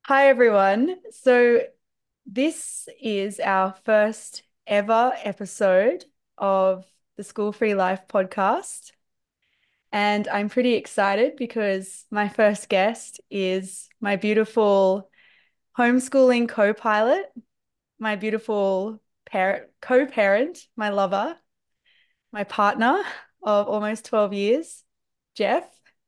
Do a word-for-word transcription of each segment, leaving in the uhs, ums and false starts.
Hi, everyone. So, this is our first ever episode of the School Free Life podcast. And I'm pretty excited because my first guest is my beautiful homeschooling co-pilot, my beautiful parent, co-parent, my lover, my partner of almost twelve years, Jeff.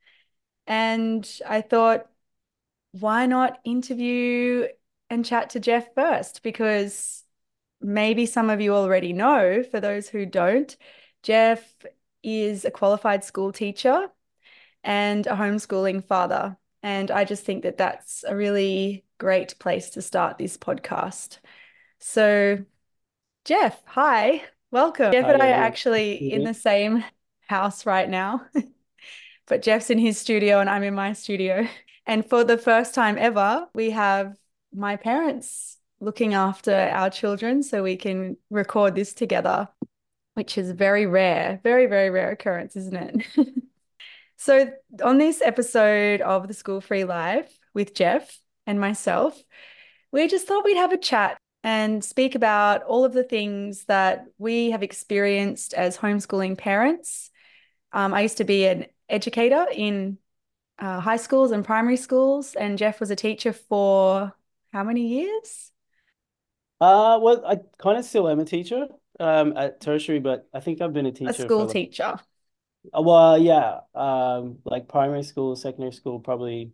And I thought, why not interview and chat to Jeff first? Because maybe some of you already know, for those who don't, Jeff is a qualified school teacher and a homeschooling father. And I just think that that's a really great place to start this podcast. So, Jeff, hi, welcome. Jeff Hi, and I are Amy. actually in Mhm. the same house right now, but Jeff's in his studio and I'm in my studio. And for the first time ever, we have my parents looking after our children so we can record this together, which is very rare, very, very rare occurrence, isn't it? So, on this episode of The School Free Life with Jeff and myself, we just thought we'd have a chat and speak about all of the things that we have experienced as homeschooling parents. Um, I used to be an educator in uh, high schools and primary schools, and Jeff was a teacher for how many years? Uh, well, I kind of still am a teacher um at tertiary, but I think I've been a A teacher for school like, teacher. uh, well, yeah, um, like primary school, secondary school, probably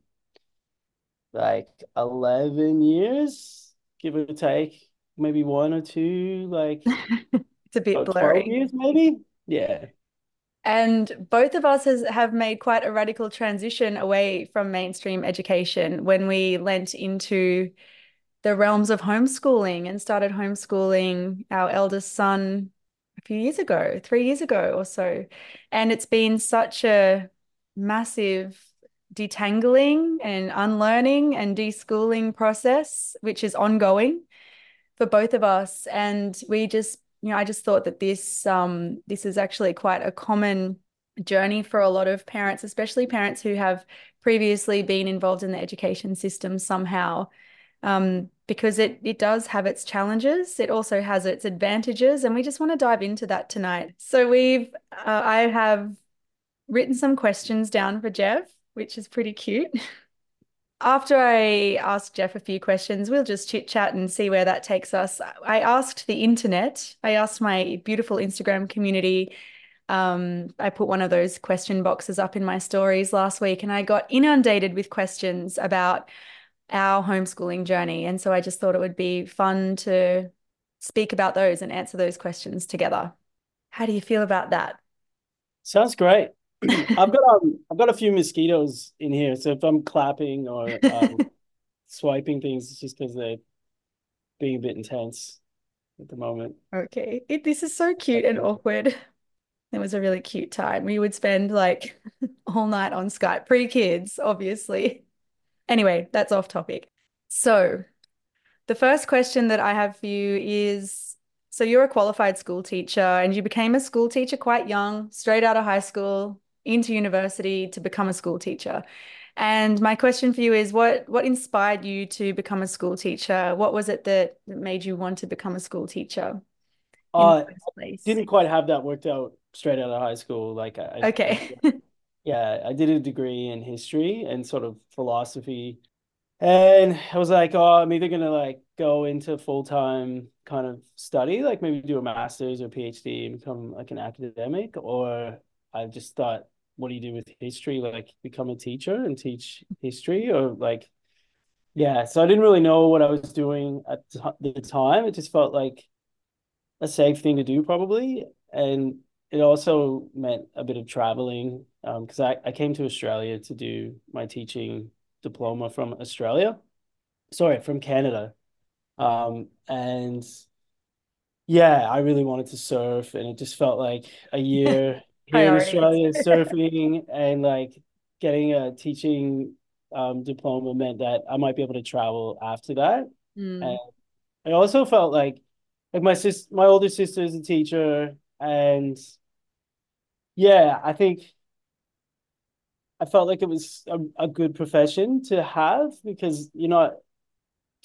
like eleven years, give or take, maybe one or two, like It's a bit oh, twelve blurry. years, maybe. Yeah. And both of us has, have made quite a radical transition away from mainstream education when we lent into the realms of homeschooling and started homeschooling our eldest son a few years ago, three years ago or so. And it's been such a massive detangling and unlearning and deschooling process, which is ongoing for both of us. And we just, you know, I just thought that this um this is actually quite a common journey for a lot of parents, especially parents who have previously been involved in the education system somehow. Um, because it it does have its challenges. It also has its advantages, and we just want to dive into that tonight. So we've uh, I have written some questions down for Jeff, which is pretty cute. After I ask Jeff a few questions, we'll just chit chat and see where that takes us. I asked the internet, I asked my beautiful Instagram community. Um, I put one of those question boxes up in my stories last week and I got inundated with questions about our homeschooling journey. And so I just thought it would be fun to speak about those and answer those questions together. How do you feel about that? Sounds great. I've got um I've got a few mosquitoes in here, so if I'm clapping or um swiping things, it's just because they're being a bit intense at the moment. Okay. It, this is so cute and awkward. It was a really cute time. We would spend like all night on Skype, pre-kids, obviously. Anyway, that's off topic. So, the first question that I have for you is, so you're a qualified school teacher and you became a school teacher quite young, straight out of high school into university to become a school teacher. And my question for you is what what inspired you to become a school teacher? What was it that, that made you want to become a school teacher in the Uh, first place? didn't quite have that worked out straight out of high school. Like I, I, I Okay. yeah, I did a degree in history and sort of philosophy. And I was like, oh, I'm either gonna like go into full-time kind of study, like maybe do a master's or PhD and become like an academic, or I just thought, what do you do with history? Like become a teacher and teach history, or like, yeah. So I didn't really know what I was doing at the time. It just felt like a safe thing to do probably. And it also meant a bit of traveling um, because I, I came to Australia to do my teaching diploma from Australia. Sorry, from Canada. Um, and yeah, I really wanted to surf and it just felt like a year here in Priorities. Australia surfing and like getting a teaching um, diploma meant that I might be able to travel after that. And Mm. I also felt like like my sis my older sister is a teacher and yeah, I think I felt like it was a, a good profession to have because you know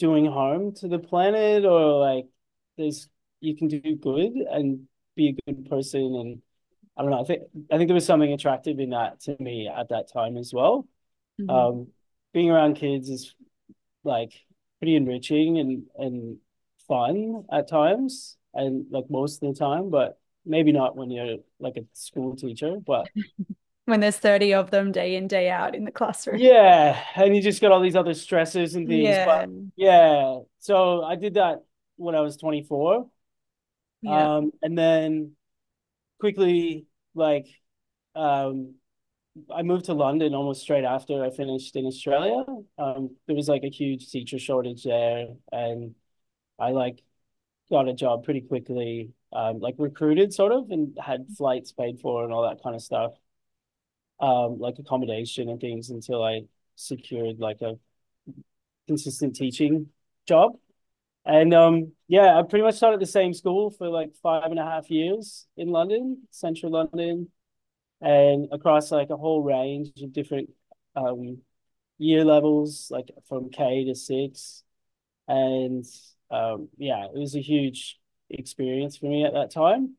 doing harm to the planet, or like there's you can do good and be a good person. And I don't know, I think I think there was something attractive in that to me at that time as well. Mhm. Um, being around kids is like pretty enriching and and fun at times, and like most of the time, but maybe not when you're like a school teacher. But When there's thirty of them day in, day out in the classroom. yeah, and you just got all these other stresses and things. Yeah. But yeah, so I did that when I was twenty-four. Yeah. Um, and then quickly, like, um, I moved to London almost straight after I finished in Australia. Um, there was like a huge teacher shortage there, and I like got a job pretty quickly, um, like recruited sort of, and had flights paid for and all that kind of stuff, um, like accommodation and things until I secured like a consistent teaching job. And um, yeah, I pretty much started the same school for like five and a half years in London, central London, and across like a whole range of different um, year levels, like from K to six. And um, yeah, it was a huge experience for me at that time.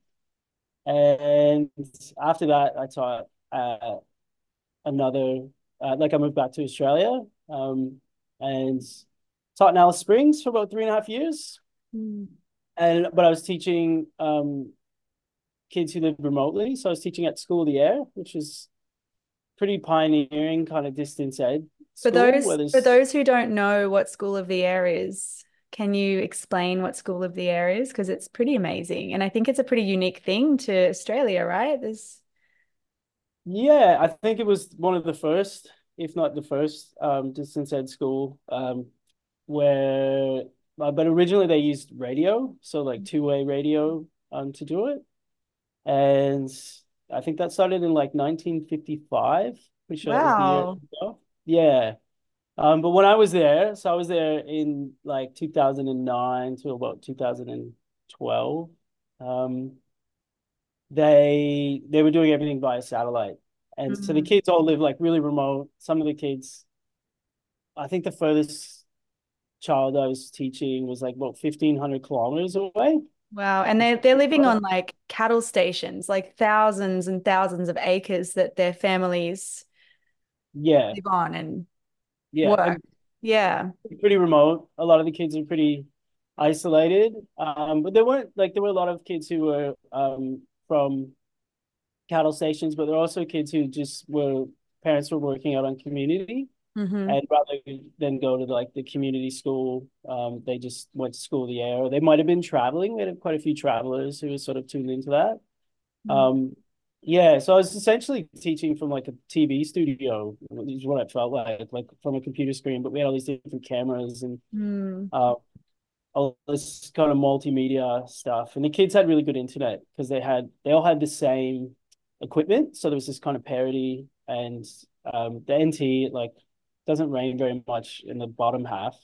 And after that, I taught uh, another, uh, like I moved back to Australia, um, and taught in Alice Springs for about three and a half years. Mm. And but I was teaching um, kids who live remotely. So I was teaching at School of the Air, which is pretty pioneering kind of distance ed For school where those for there's those who don't know what School of the Air is, can you explain what School of the Air is? Because it's pretty amazing. And I think it's a pretty unique thing to Australia, right? There's yeah, I think it was one of the first, if not the first, um, distance ed school, um, where uh, but originally they used radio, so like two-way radio, um, to do it. And I think that started in like nineteen fifty-five. Pretty sure that was the year. wow. Yeah. Um, but when I was there, so I was there in like two thousand nine to about two thousand twelve. Um, they they were doing everything via satellite. And so the Mm. kids all live like really remote. Some of the kids, I think the furthest child I was teaching was like about fifteen hundred kilometers away. Wow. And they're they're living on like cattle stations, like thousands and thousands of acres that their families Yeah, live on and yeah. work. And Yeah. pretty remote. A lot of the kids are pretty isolated. Um, but there weren't like there were a lot of kids who were um from cattle stations, but there are also kids who just were parents were working out on community, Hmm. and rather than go to like the community school, um, they just went to School of the Air. Or they might have been traveling. We had quite a few travelers who were sort of tuned into that. Um, yeah, so I was essentially teaching from like a T V studio, is what it felt like, like from a computer screen, but we had all these different cameras and Mm. uh, all this kind of multimedia stuff. And the kids had really good internet because they had they all had the same equipment. So there was this kind of parity, and um, the N T like doesn't rain very much in the bottom half.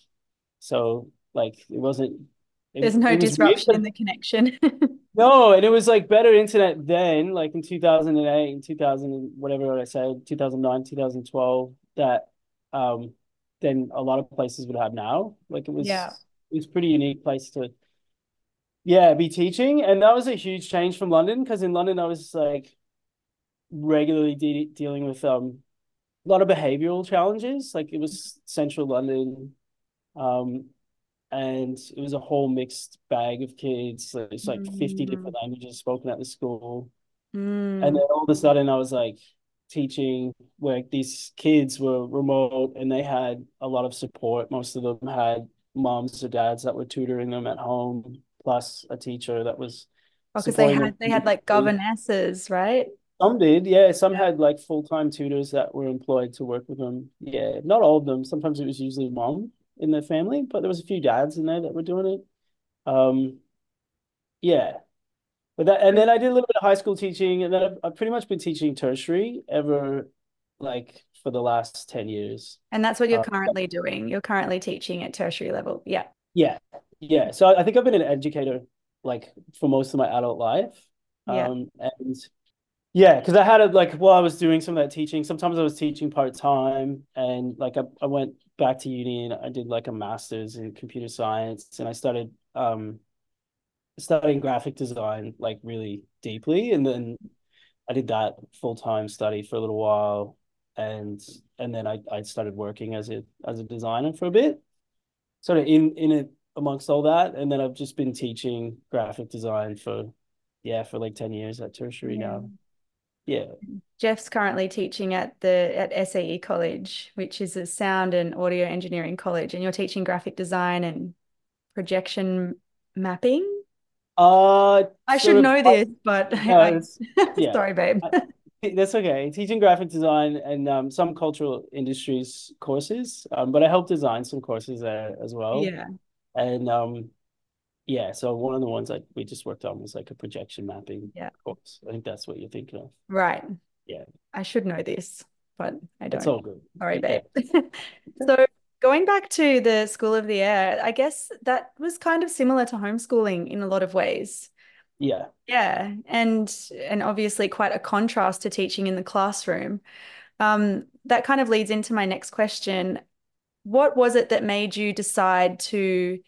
So like it wasn't it, There's no it was weird. disruption in the connection. No, and it was like better internet then, like in two thousand eight and two thousand and whatever I said, two thousand nine, two thousand twelve, that um than a lot of places would have now. Like it Yeah. was it was a pretty unique place to yeah, be teaching. And that was a huge change from London because in London I was like regularly de dealing with um a lot of behavioral challenges. Like it was central London. Um and it was a whole mixed bag of kids. So it's like fifty Mm. different languages spoken at the school. And Mm. then all of a sudden I was like teaching where these kids were remote and they had a lot of support. Most of them had moms or dads that were tutoring them at home, plus a teacher that was Oh, because they supporting had they had like them. governesses, right? Some did, yeah. Some Yeah. had like full-time tutors that were employed to work with them. Yeah, not all of them. Sometimes it was usually mom in the family, but there was a few dads in there that were doing it. Um, yeah. But that, and then I did a little bit of high school teaching, and then I've, I've pretty much been teaching tertiary ever, like for the last ten years. And that's what you're Uh, currently doing. You're currently teaching at tertiary level. Yeah. yeah, yeah. So I, I think I've been an educator like for most of my adult life. Yeah. Um, and Yeah, because I had it like while I was doing some of that teaching, sometimes I was teaching part time and like I, I went back to uni and I did like a master's in computer science and I started um studying graphic design like really deeply and then I did that full time study for a little while and and then I, I started working as a as a designer for a bit, sort of in in it amongst all that. And then I've just been teaching graphic design for yeah, for like ten years at tertiary Yeah. now. Yeah. Jeff's currently teaching at the at S A E College, which is a sound and audio engineering college, and you're teaching graphic design and projection mapping. Uh, I should sort of. know this, but No, I, it's I yeah. sorry, babe. I, that's okay. Teaching graphic design and um, some cultural industries courses, um, but I helped design some courses there as well. Yeah, And um, yeah, so one of the ones that we just worked on was like a projection mapping yeah, course. I think that's what you're thinking of. right. Yeah, I should know this, but I that's don't. all good. Sorry, Yeah. babe. So going back to the School of the Air, I guess that was kind of similar to homeschooling in a lot of ways. Yeah. Yeah, and and obviously quite a contrast to teaching in the classroom. Um, that kind of leads into my next question. What was it that made you decide to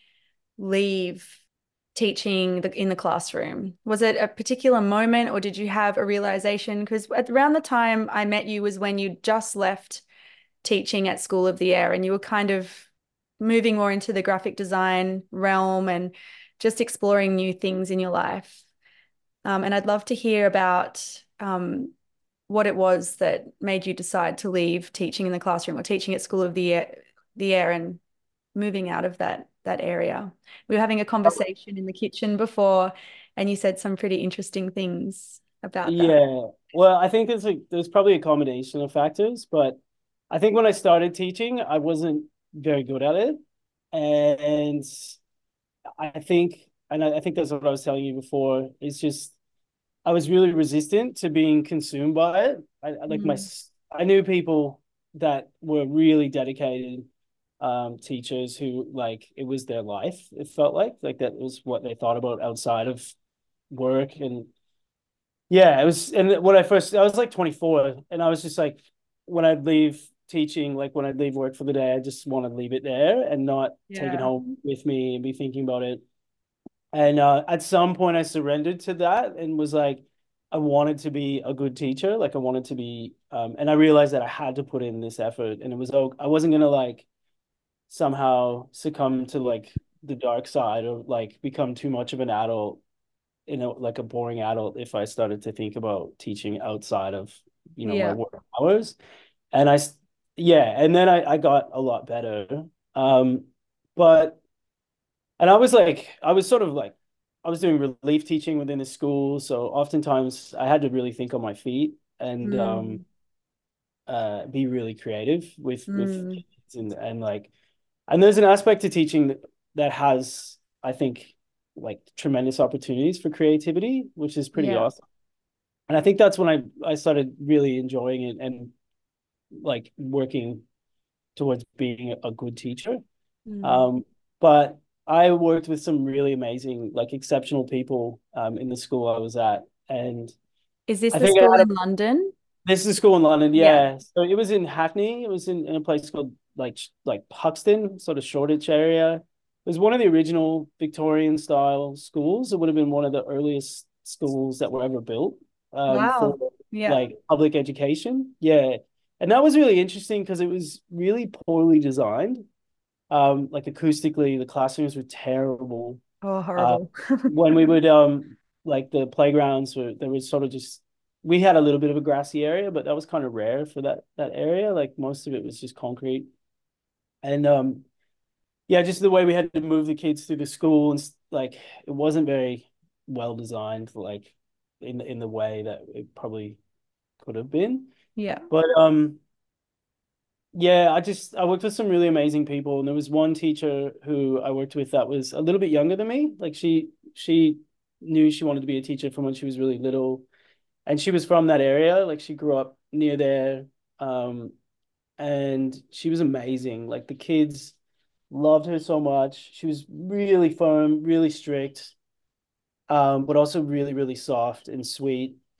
leave teaching the, in the classroom? Was it a particular moment or did you have a realization? Because around the time I met you was when you just left teaching at School of the Air and you were kind of moving more into the graphic design realm and just exploring new things in your life. Um, and I'd love to hear about um, what it was that made you decide to leave teaching in the classroom or teaching at School of the Air, the Air and moving out of that that area. We were having a conversation in the kitchen before, and you said some pretty interesting things about that. Yeah. Well, I think there's like there's probably a combination of factors, but I think when I started teaching, I wasn't very good at it. And I think, and I, I think that's what I was telling you before. It's just I was really resistant to being consumed by it. I, I like my Mm. I knew people that were really dedicated um teachers who like it was their life. It felt like like that was what they thought about outside of work and yeah, it was. And when I first, I was like twenty-four, and I was just like, when I'd leave teaching, like when I'd leave work for the day, I just want to leave it there and not take it Yeah. home with me and be thinking about it. And uh, at some point, I surrendered to that and was like, I wanted to be a good teacher. Like I wanted to be, um, and I realized that I had to put in this effort, and it was, oh, I wasn't gonna like somehow succumb to like the dark side or like become too much of an adult, you know, like a boring adult if I started to think about teaching outside of, you know, my Yeah. work hours. And I, yeah, and then I, I got a lot better. Um, but, and I was like, I was sort of like, I was doing relief teaching within the school. So oftentimes I had to really think on my feet and, um, Mm. uh, be really creative with, with Mm. kids and, and like, and there's an aspect to teaching that, that has, I think, like tremendous opportunities for creativity, which is pretty Yeah. awesome. And I think that's when I I started really enjoying it and like working towards being a good teacher. Mm. Um, but I worked with some really amazing, like exceptional people um, in the school I was at, and Is this I the think I school had a, in London? this is a school in London, Yeah. yeah. So it was in Hackney. It was in, in a place called like like Puxton, sort of Shoreditch area. It was one of the original Victorian style schools. It would have been one of the earliest schools that were ever built um, for Wow. Yeah. like public education. Yeah. And that was really interesting because it was really poorly designed. Um, like acoustically, the classrooms were terrible. Oh, Uh, horrible. when we would um like the playgrounds were there was sort of just we had a little bit of a grassy area, but that was kind of rare for that that area. Like most of it was just concrete. And um yeah, just the way we had to move the kids through the school and like it wasn't very well designed, like in in the way that it probably could have been. Yeah. But um yeah, I just I worked with some really amazing people, and there was one teacher who I worked with that was a little bit younger than me. Like she she knew she wanted to be a teacher from when she was really little, and she was from that area. Like she grew up near there, um, and she was amazing. Like the kids loved her so much. She was really firm, really strict, um, but also really really soft and sweet.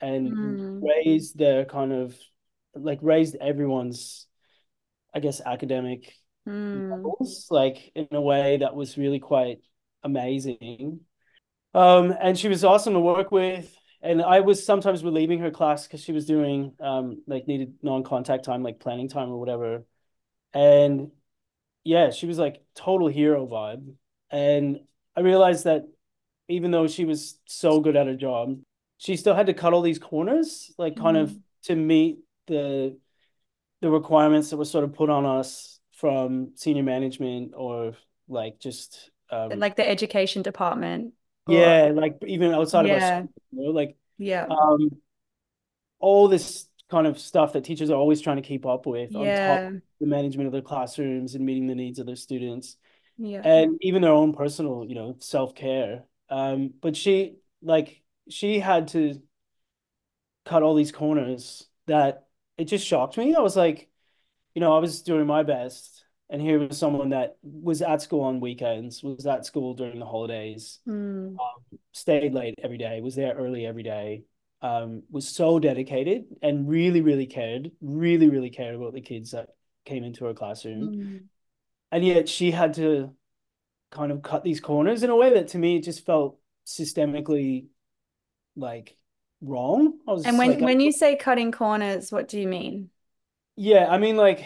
and Mm. raised their kind of like raised everyone's, I guess, academic Mm. levels, like in a way that was really quite amazing. Um, and she was awesome to work with. And I was sometimes relieving her class because she was doing um like needed non-contact time, like planning time or whatever. And yeah, she was like total hero vibe. And I realized that even though she was so good at her job, she still had to cut all these corners, like kind of Mm. to meet the the requirements that were sort of put on us from senior management or like just um Like the education department or yeah, like even outside of our yeah, school, you know, like yeah, um all this kind of stuff that teachers are always trying to keep up with on top yeah, of the management of their classrooms and meeting the needs of their students yeah. and even their own personal, you know, self-care. Um, but she like she had to cut all these corners that it just shocked me. I was like, you know, I was doing my best, and here was someone that was at school on weekends, was at school during the holidays, Mm. um, stayed late every day, was there early every day, um, was so dedicated and really, really cared, really, really cared about the kids that came into her classroom. Mm. And yet she had to kind of cut these corners in a way that to me it just felt systemically like wrong. I And was like, when when you say cutting corners, what do you mean? yeah, I mean, like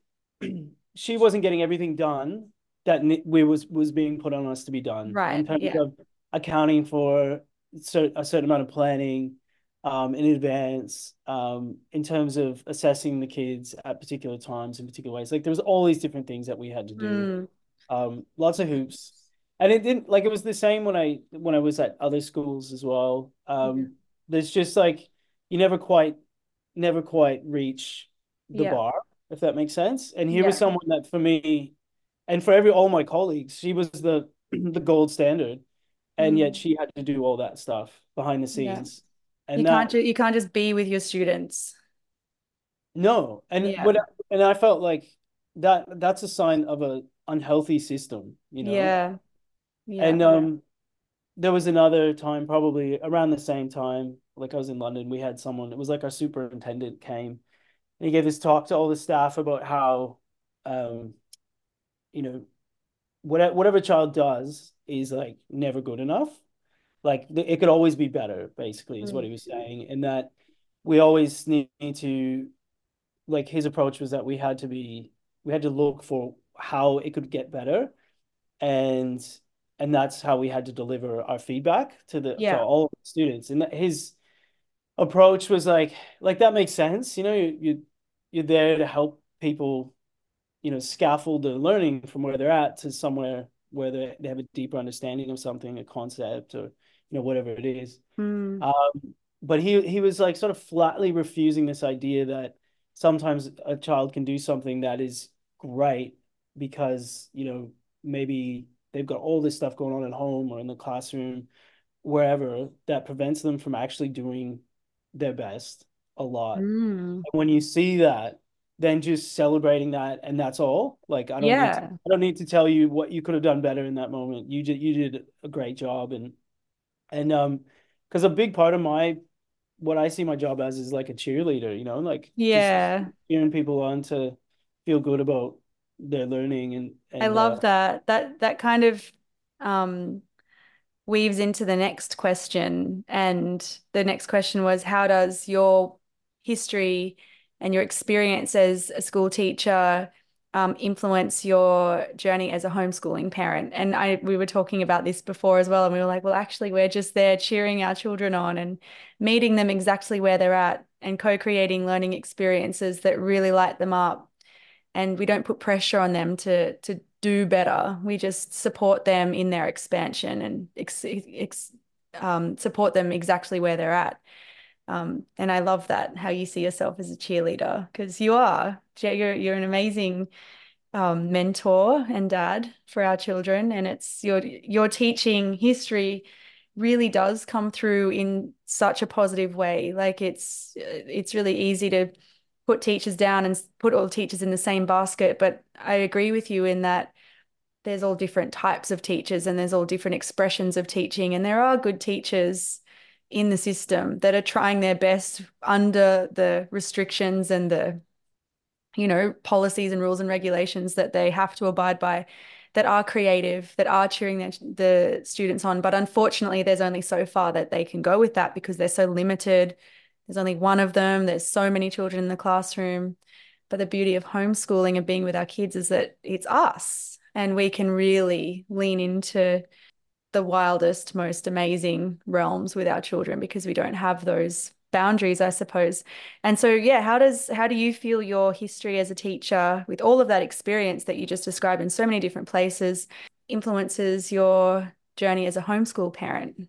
she wasn't getting everything done that we was was being put on us to be done Right. in terms Yeah. of accounting for cer- a certain amount of planning um, in advance, um, in terms of assessing the kids at particular times in particular ways. Like there was all these different things that we had to do, Mm. um, lots of hoops, and it didn't like it was the same when I when I was at other schools as well. Yeah. Um, there's just like you never quite never quite reach the Yeah. bar, if that makes sense. And here was Yeah. someone that for me and for every all my colleagues, she was the the gold standard. And yet Mm. she had to do all that stuff behind the Yeah. scenes. You And can't that ju you can't just be with your students. no. And what Yeah. and I felt like that that's a sign of a unhealthy system, you know. Yeah. Yeah. And um there was another time, probably around the same time, like I was in London, we had someone, it was like our superintendent came and he gave this talk to all the staff about how um you know whatever whatever child does is like never good enough. Like it could always be better, basically, is what Mm. he was saying, and that we always need to like his approach was that we had to be we had to look for how it could get better, and and that's how we had to deliver our feedback to the to Yeah. all the students. And that his approach was like like that makes sense, you know, you, you you're there to help people, you know, scaffold their learning from where they're at to somewhere where they, they have a deeper understanding of something, a concept, or you know, whatever it is. Mm. Um, but he he was like sort of flatly refusing this idea that sometimes a child can do something that is great because, you know, maybe they've got all this stuff going on at home or in the classroom, wherever, that prevents them from actually doing their best a lot. Mm. When you see that, then just celebrating that, and that's all. Like I don't need to, Yeah. I don't need to tell you what you could have done better in that moment. You did, you did a great job, and and um, because a big part of my what I see my job as is like a cheerleader, you know, like just Yeah. cheering people on to feel good about their learning and I and uh love that. That that kind of um weaves into the next question. And the next question was, how does your history and your experience as a school teacher um, influence your journey as a homeschooling parent? And I we were talking about this before as well, and we were like, well, actually, we're just there cheering our children on and meeting them exactly where they're at and co-creating learning experiences that really light them up, and we don't put pressure on them to to do better. We just support them in their expansion and ex, ex, um, support them exactly where they're at. Um, and I love that, how you see yourself as a cheerleader, because you are. You're you're an amazing um, mentor and dad for our children, and it's your your teaching history really does come through in such a positive way. Like it's it's really easy to put teachers down and put all teachers in the same basket, but I agree with you in that there's all different types of teachers and there's all different expressions of teaching, and there are good teachers in the system that are trying their best under the restrictions and the, you know, policies and rules and regulations that they have to abide by, that are creative, that are cheering their, the students on. But unfortunately, there's only so far that they can go with that because they're so limited. There's only one of them. There's so many children in the classroom. But the beauty of homeschooling and being with our kids is that it's us and we can really lean into the wildest, most amazing realms with our children because we don't have those boundaries, I suppose. And so, yeah, how does how do you feel your history as a teacher with all of that experience that you just described in so many different places influences your journey as a homeschool parent?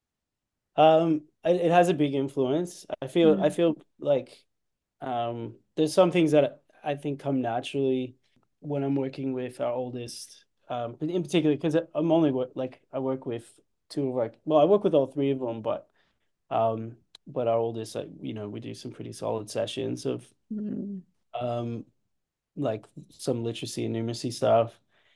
Um, it, it has a big influence. I feel I Mm. feel like um, there's some things that I think come naturally when I'm working with our oldest, um, in particular because I'm only work like I work with two of like well I work with all three of them, but um, but our oldest, like, you know, we do some pretty solid sessions of Mm. um like some literacy and numeracy stuff,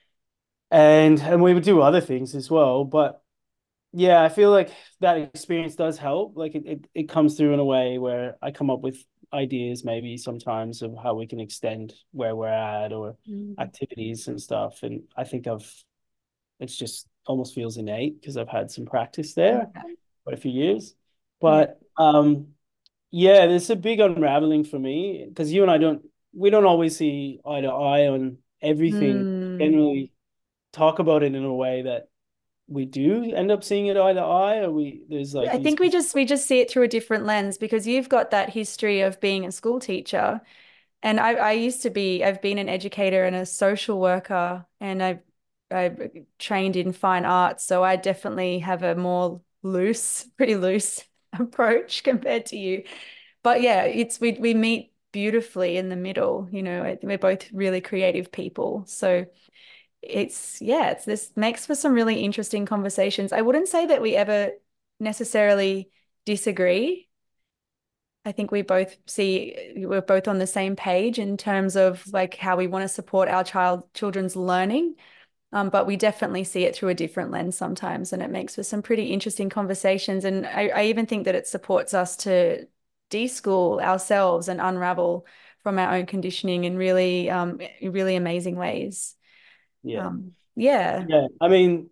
and and we would do other things as well, but. Yeah, I feel like that experience does help. Like it, it, it comes through in a way where I come up with ideas maybe sometimes of how we can extend where we're at or Mm. activities and stuff. And I think I've it's just almost feels innate because I've had some practice there Yeah. for a few years. Yeah. But um yeah, there's a big unraveling for me because you and I don't we don't always see eye to eye on everything. Mm. Generally talk about it in a way that we do end up seeing it eye to eye, or we there's like I these. think we just we just see it through a different lens because you've got that history of being a school teacher. And I, I used to be, I've been an educator and a social worker, and I've, I've trained in fine arts. So I definitely have a more loose, pretty loose approach compared to you. But yeah, it's we we meet beautifully in the middle. You know, we're both really creative people. So it's yeah, it's this makes for some really interesting conversations. I wouldn't say that we ever necessarily disagree. I think we both see we're both on the same page in terms of like how we want to support our child children's learning. Um, but we definitely see it through a different lens sometimes, and it makes for some pretty interesting conversations. And I, I even think that it supports us to deschool ourselves and unravel from our own conditioning in really, um, really amazing ways. Yeah, Um, yeah, yeah. I mean,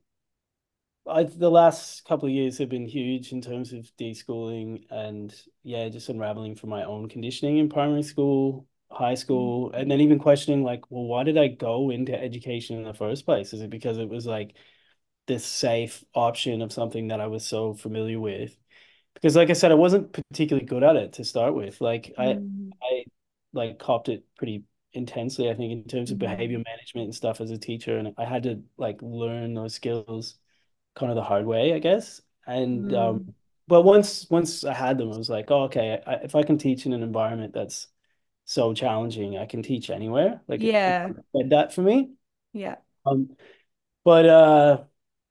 I the last couple of years have been huge in terms of deschooling and yeah, just unraveling from my own conditioning in primary school, high school, and then even questioning like, well, why did I go into education in the first place? Is it because it was like this safe option of something that I was so familiar with? Because like I said, I wasn't particularly good at it to start with. Like I mm, I like copped it pretty intensely, I think, in terms of behavior mm, management and stuff as a teacher. And I had to like learn those skills kind of the hard way, I guess. And um, mm. but once once I had them, I was like, oh, okay, I, if I can teach in an environment that's so challenging, I can teach anywhere. Like it, it Yeah, did that for me. yeah, Um, but uh,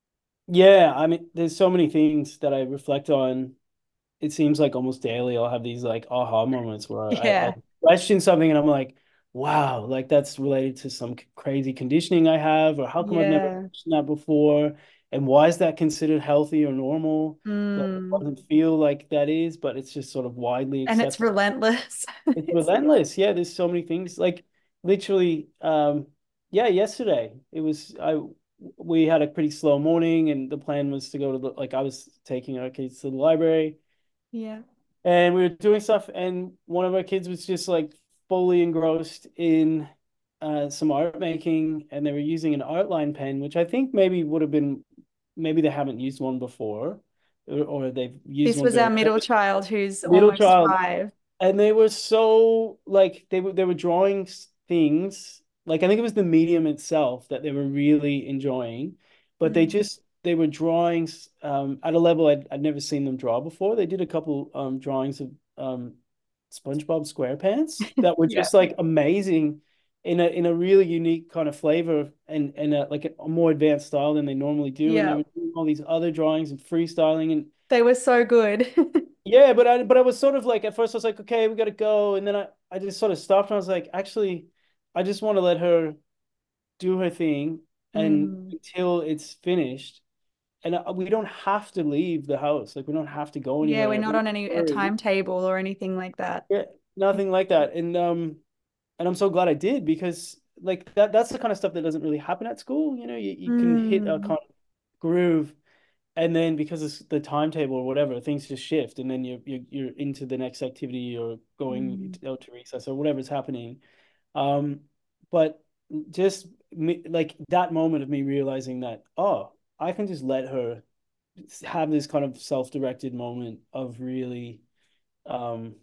yeah, I mean, there's so many things that I reflect on. It seems like almost daily I'll have these like aha moments where I, yeah, I'll question something and I'm like, wow, like that's related to some crazy conditioning I have, or how come I've never yeah. questioned that before? And why is that considered healthy or normal? Like it Mm. doesn't feel like that is, but it's just sort of widely And it's accepted. relentless. It's It's relentless. Yeah, there's so many things. Like literally, um, yeah, yesterday it was I we had a pretty slow morning and the plan was to go to the like I was taking our kids to the library yeah. and we were doing stuff and one of our kids was just like fully engrossed in uh, some art making and they were using an outline pen which I think maybe would have been maybe they haven't used one before or, or they've used This one was our very middle child who's middle almost child five. and they were so like they were they were drawing things like I think it was the medium itself that they were really enjoying, but they Mm. just they were drawing um, at a level I'd, I'd never seen them draw before. They did a couple um, drawings of um, SpongeBob SquarePants that were Yeah. just like amazing in a in a really unique kind of flavor and and a, like a, a more advanced style than they normally do. And they Yeah. were doing all these other drawings and freestyling and They were so good. yeah, but I but I was sort of like at first I was like, okay, we gotta go. And then I, I just sort of stopped and I was like, actually, I just want to let her do her thing and Mm. until it's finished. and uh, we don't have to leave the house. Like we don't have to go Yeah, we're anywhere. not We on any a hurry. timetable or anything like that. Yeah, nothing like that. And um, and I'm so glad I did because like that that's the kind of stuff that doesn't really happen at school. You know, you, you can hit a Mm, kind of groove, and then because it's the timetable or whatever, things just shift, and then you're you're, you're into the next activity or going mm. out to recess or whatever's happening. Um, but just me, like that moment of me realizing that, oh, I can just let her have this kind of self-directed moment of really um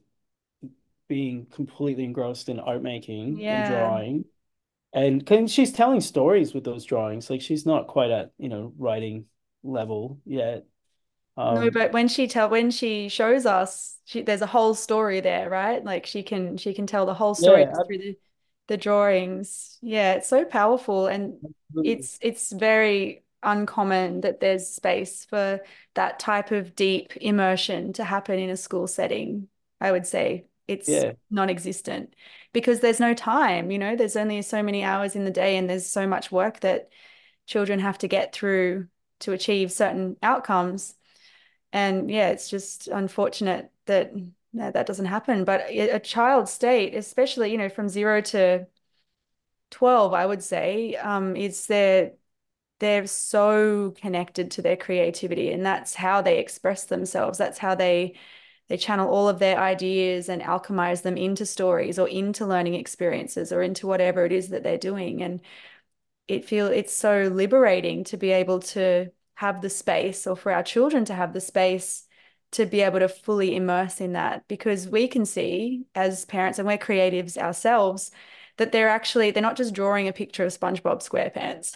being completely engrossed in art making and Yeah. drawing. And can she's telling stories with those drawings. Like she's not quite at, you know, writing level yet. No, Um, but when she tell when she shows us, she, there's a whole story there, right? Like she can she can tell the whole story yeah, just through the the drawings. Yeah, it's so powerful, and absolutely. it's it's very uncommon that there's space for that type of deep immersion to happen in a school setting. I would say it's Yeah, non-existent because there's no time, you know, there's only so many hours in the day and there's so much work that children have to get through to achieve certain outcomes. And yeah, it's just unfortunate that that, that doesn't happen. But a child state, especially, you know, from zero to twelve, I would say, um, is they're they're so connected to their creativity, and that's how they express themselves. That's how they they channel all of their ideas and alchemize them into stories or into learning experiences or into whatever it is that they're doing. And it feel it's so liberating to be able to have the space, or for our children to have the space to be able to fully immerse in that, because we can see as parents, and we're creatives ourselves, that they're actually they're not just drawing a picture of SpongeBob SquarePants.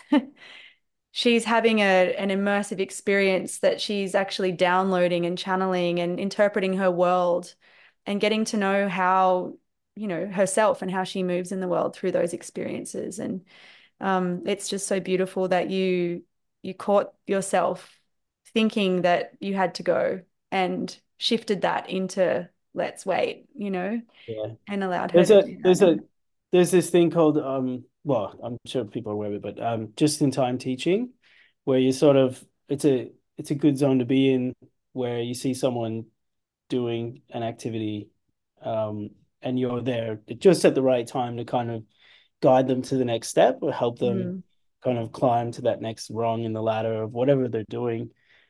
She's having a an immersive experience that she's actually downloading and channeling and interpreting her world and getting to know how, you know, herself and how she moves in the world through those experiences. And um, it's just so beautiful that you you caught yourself thinking that you had to go and shifted that into let's wait, you know, yeah. and allowed her There's to a do that. there's a And there's this thing called um well, I'm sure people are aware of it, but um just in time teaching, where you sort of it's a it's a good zone to be in where you see someone doing an activity um and you're there just at the right time to kind of guide them to the next step or help them mm. kind of climb to that next rung in the ladder of whatever they're doing.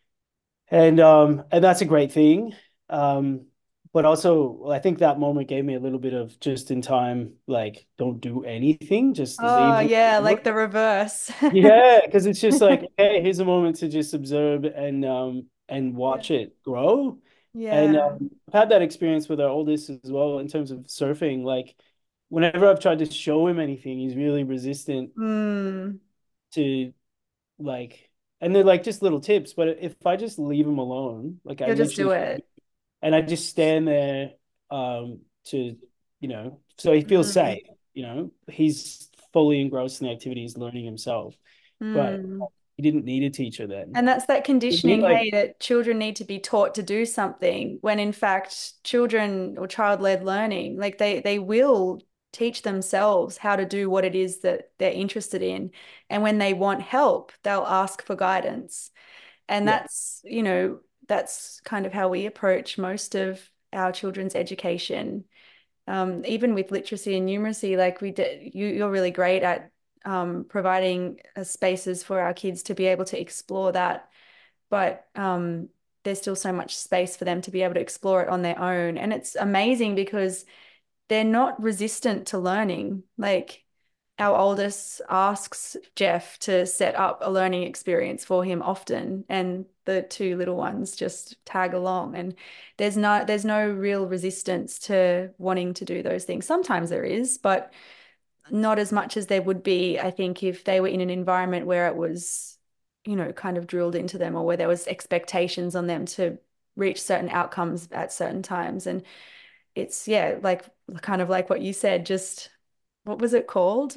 And um and that's a great thing. Um but also I think that moment gave me a little bit of just in time, like don't do anything, just leave Oh them yeah, like alone. the reverse. Yeah, because it's just like, okay, here's a moment to just observe and um and Yeah. watch it grow. And Yeah. um, I've had that experience with our oldest as well in terms of surfing. Like whenever I've tried to show him anything, he's really resistant Mm. to like, and they're like just little tips. But if I just leave him alone, like I He'll just do literally, it. and I just stand there um to, you know, so he feels Mm. safe, you know, he's fully engrossed in the activity, he's learning himself. But Mm. he didn't need a teacher then. And that's that For me, conditioning, like, hey, that children need to be taught to do something when in fact children or child-led learning, like they they will teach themselves how to do what it is that they're interested in. And when they want help, they'll ask for guidance. And yeah, that's, you know, that's kind of how we approach most of our children's education. Um, even with literacy and numeracy, like we did, you, you're really great at um, providing uh, spaces for our kids to be able to explore that. But um, there's still so much space for them to be able to explore it on their own. And it's amazing because they're not resistant to learning. Like our oldest asks Jeff to set up a learning experience for him often, and the two little ones just tag along. And there's no there's no real resistance to wanting to do those things. Sometimes there is, but not as much as there would be, I think, if they were in an environment where it was, you know, kind of drilled into them, or where there was expectations on them to reach certain outcomes at certain times. And it's, yeah, like kind of like what you said, just what was it called?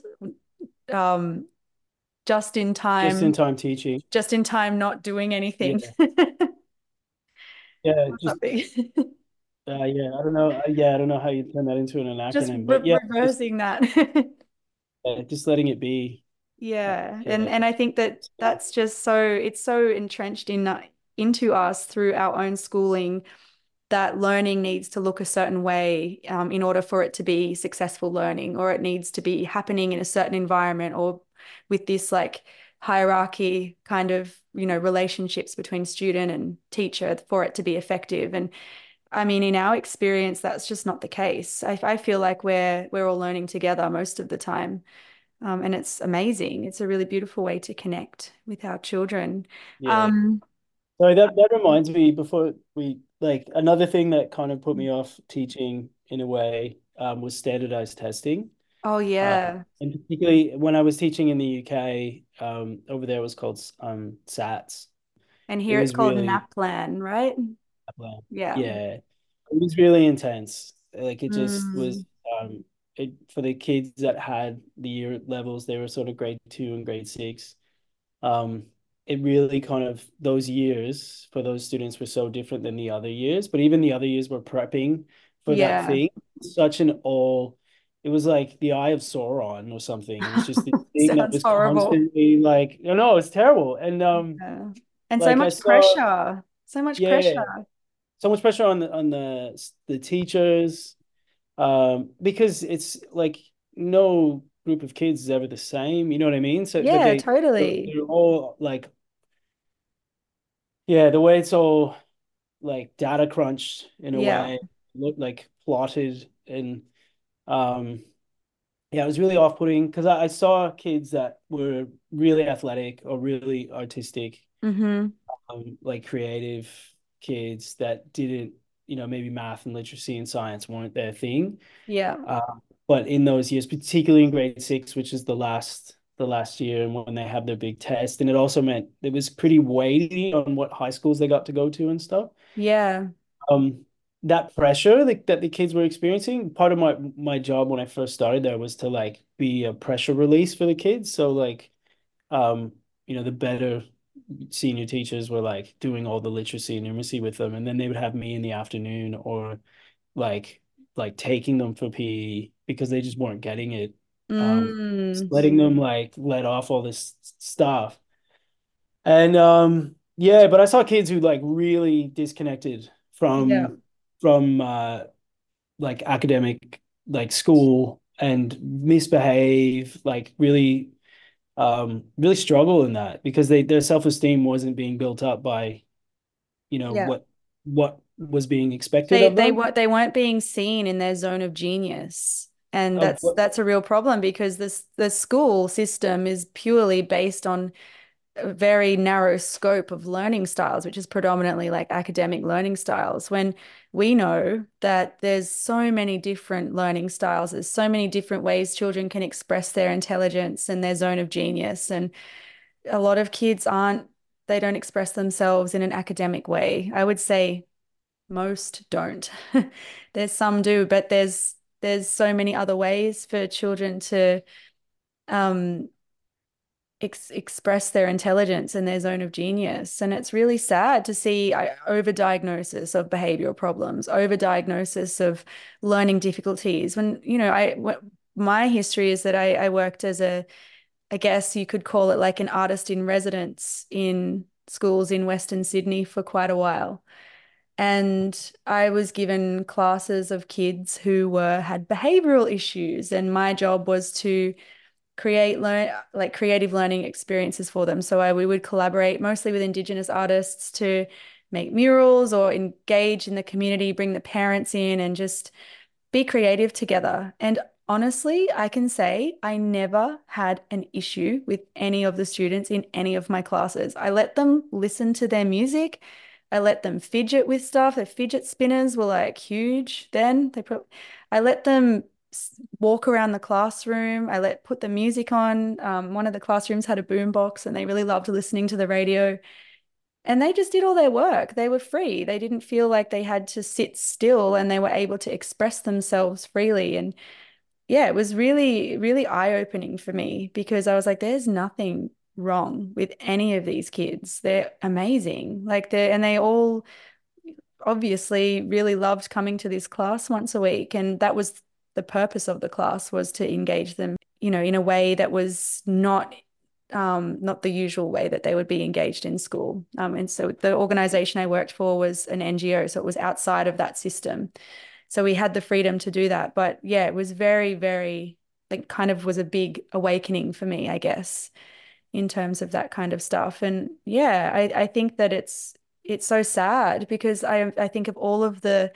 Um, just in just in time, time teaching. just in time, not doing anything. Yeah, yeah, Or just something. uh, yeah. I don't know. Uh, yeah, I don't know how you turn that into an Just acronym, re but yeah, just reversing that. uh, just letting it be. Yeah. And Yeah, and I think that that's just so it's so entrenched in uh, into us through our own schooling that learning needs to look a certain way um, in order for it to be successful learning, or it needs to be happening in a certain environment or with this like hierarchy kind of, you know, relationships between student and teacher for it to be effective. And I mean, in our experience, that's just not the case. I, I feel like we're we're all learning together most of the time. Um, and it's amazing. It's a really beautiful way to connect with our children. yeah. Um, So that that reminds me before we like another thing that kind of put me off teaching in a way um, was standardized testing. oh Uh, yeah. and particularly when I was teaching in the U K, um, over there it was called um, SATs. And It here it's was called really, NAPLAN, right? well, Yeah. yeah, it was really intense. Like it just was Mm, um, it for the kids that had the year levels, they were sort of grade two and grade six. Um, it really kind of those years for those students were so different than the other years, but even the other years were prepping for that yeah. thing. Such an all, it was like the Eye of Sauron or something. It was just this thing that Sounds was horrible. constantly like, no, no, it's terrible. And um, Yeah. And so like I much saw, pressure. So much yeah, pressure. so much pressure on the on the the teachers, um, because it's like no group of kids is ever the same. You know what I mean? So, but Yeah, they totally. they're all like, yeah, the way it's all like data crunched in a Yeah. way, looked like plotted and um yeah, it was really off-putting because I, I saw kids that were really athletic or really artistic, Mm-hmm. um, like creative kids that didn't, you know, maybe math and literacy and science weren't their thing. Yeah. Uh, but in those years, particularly in grade six, which is the last the last year and when they have their big test, and it also meant it was pretty weighty on what high schools they got to go to and stuff. Yeah. um that pressure that, that the kids were experiencing, part of my my job when I first started there was to like be a pressure release for the kids. So like um you know, the better senior teachers were like doing all the literacy and numeracy with them, and then they would have me in the afternoon or like like taking them for P E because they just weren't getting it. um just Mm. letting them like let off all this stuff. And um yeah, but I saw kids who like really disconnected Yeah. from from uh like academic like school and misbehave, like really um really struggle in that because they their self-esteem wasn't being built up by, you know, Yeah. what what was being expected They of they them. weren't they weren't being seen in their zone of genius. And Of that's what that's a real problem because this the school system is purely based on a very narrow scope of learning styles, which is predominantly like academic learning styles, when we know that there's so many different learning styles, there's so many different ways children can express their intelligence and their zone of genius. And a lot of kids aren't, they don't express themselves in an academic way. I would say most don't. There's some do, but there's there's so many other ways for children to um ex express their intelligence and their zone of genius. And it's really sad to see uh, overdiagnosis of behavioral problems, overdiagnosis of learning difficulties. When, you know, I, what, my history is that I, I worked as a, I guess you could call it like an artist in residence in schools in Western Sydney for quite a while. And I was given classes of kids who were had behavioral issues, and my job was to create learn like creative learning experiences for them. So I, we would collaborate mostly with Indigenous artists to make murals or engage in the community, bring the parents in and just be creative together. And honestly, I can say I never had an issue with any of the students in any of my classes. I let them listen to their music. I let them fidget with stuff. The fidget spinners were like huge then. They probably, I let them walk around the classroom. I let put the music on. Um, one of the classrooms had a boom box and they really loved listening to the radio. And they just did all their work. They were free. They didn't feel like they had to sit still and they were able to express themselves freely. And yeah, it was really, really eye-opening for me because I was like, there's nothing wrong with any of these kids. They're amazing. Like they're, and they all obviously really loved coming to this class once a week. And that was the purpose of the class was to engage them, you know, in a way that was not um, not the usual way that they would be engaged in school. Um, and so the organization I worked for was an N G O, so it was outside of that system. So we had the freedom to do that. But yeah, it was very, very, like, kind of was a big awakening for me, I guess, in terms of that kind of stuff. And yeah, I, I think that it's it's so sad because I I think of all of the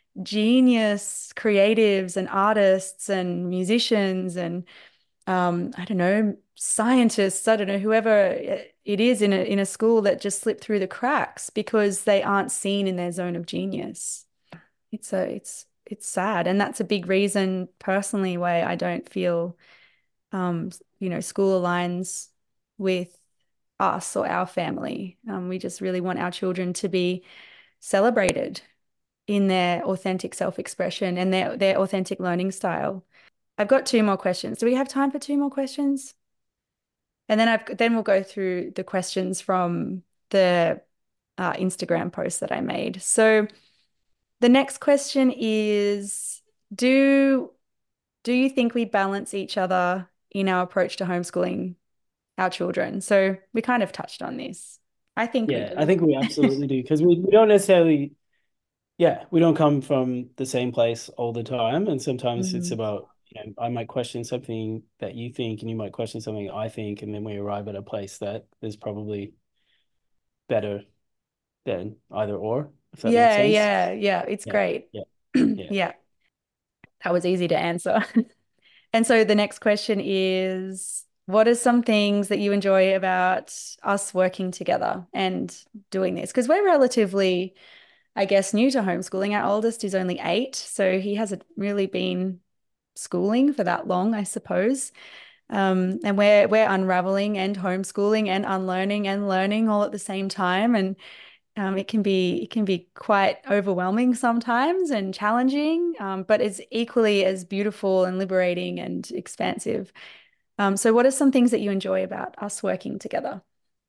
genius creatives and artists and musicians and um, I don't know, scientists, I don't know, whoever it is in a in a school that just slip through the cracks because they aren't seen in their zone of genius. It's a it's it's sad. And that's a big reason personally why I don't feel um, you know, school aligns with us or our family. Um, we just really want our children to be celebrated in their authentic self-expression and their their authentic learning style. I've got two more questions. Do we have time for two more questions? And then I've then we'll go through the questions from the uh, Instagram post that I made. So the next question is, do do you think we balance each other in our approach to homeschooling our children? So we kind of touched on this. I think we Yeah, I do. think we absolutely do because we, we don't necessarily, yeah, we don't come from the same place all the time. And sometimes it's Mm. about, you know, I might question something that you think, and you might question something I think, and then we arrive at a place that is probably better than either or, if that makes Yeah, sense. yeah, yeah. It's Yeah, great. yeah, yeah. Yeah, that was easy to answer. And so the next question is, what are some things that you enjoy about us working together and doing this? Because we're relatively, I guess, new to homeschooling. Our oldest is only eight, so he hasn't really been schooling for that long, I suppose. Um, and we're we're unraveling and homeschooling and unlearning and learning all at the same time. And um, it can be it can be quite overwhelming sometimes and challenging, um, but it's equally as beautiful and liberating and expansive. Um, so what are some things that you enjoy about us working together?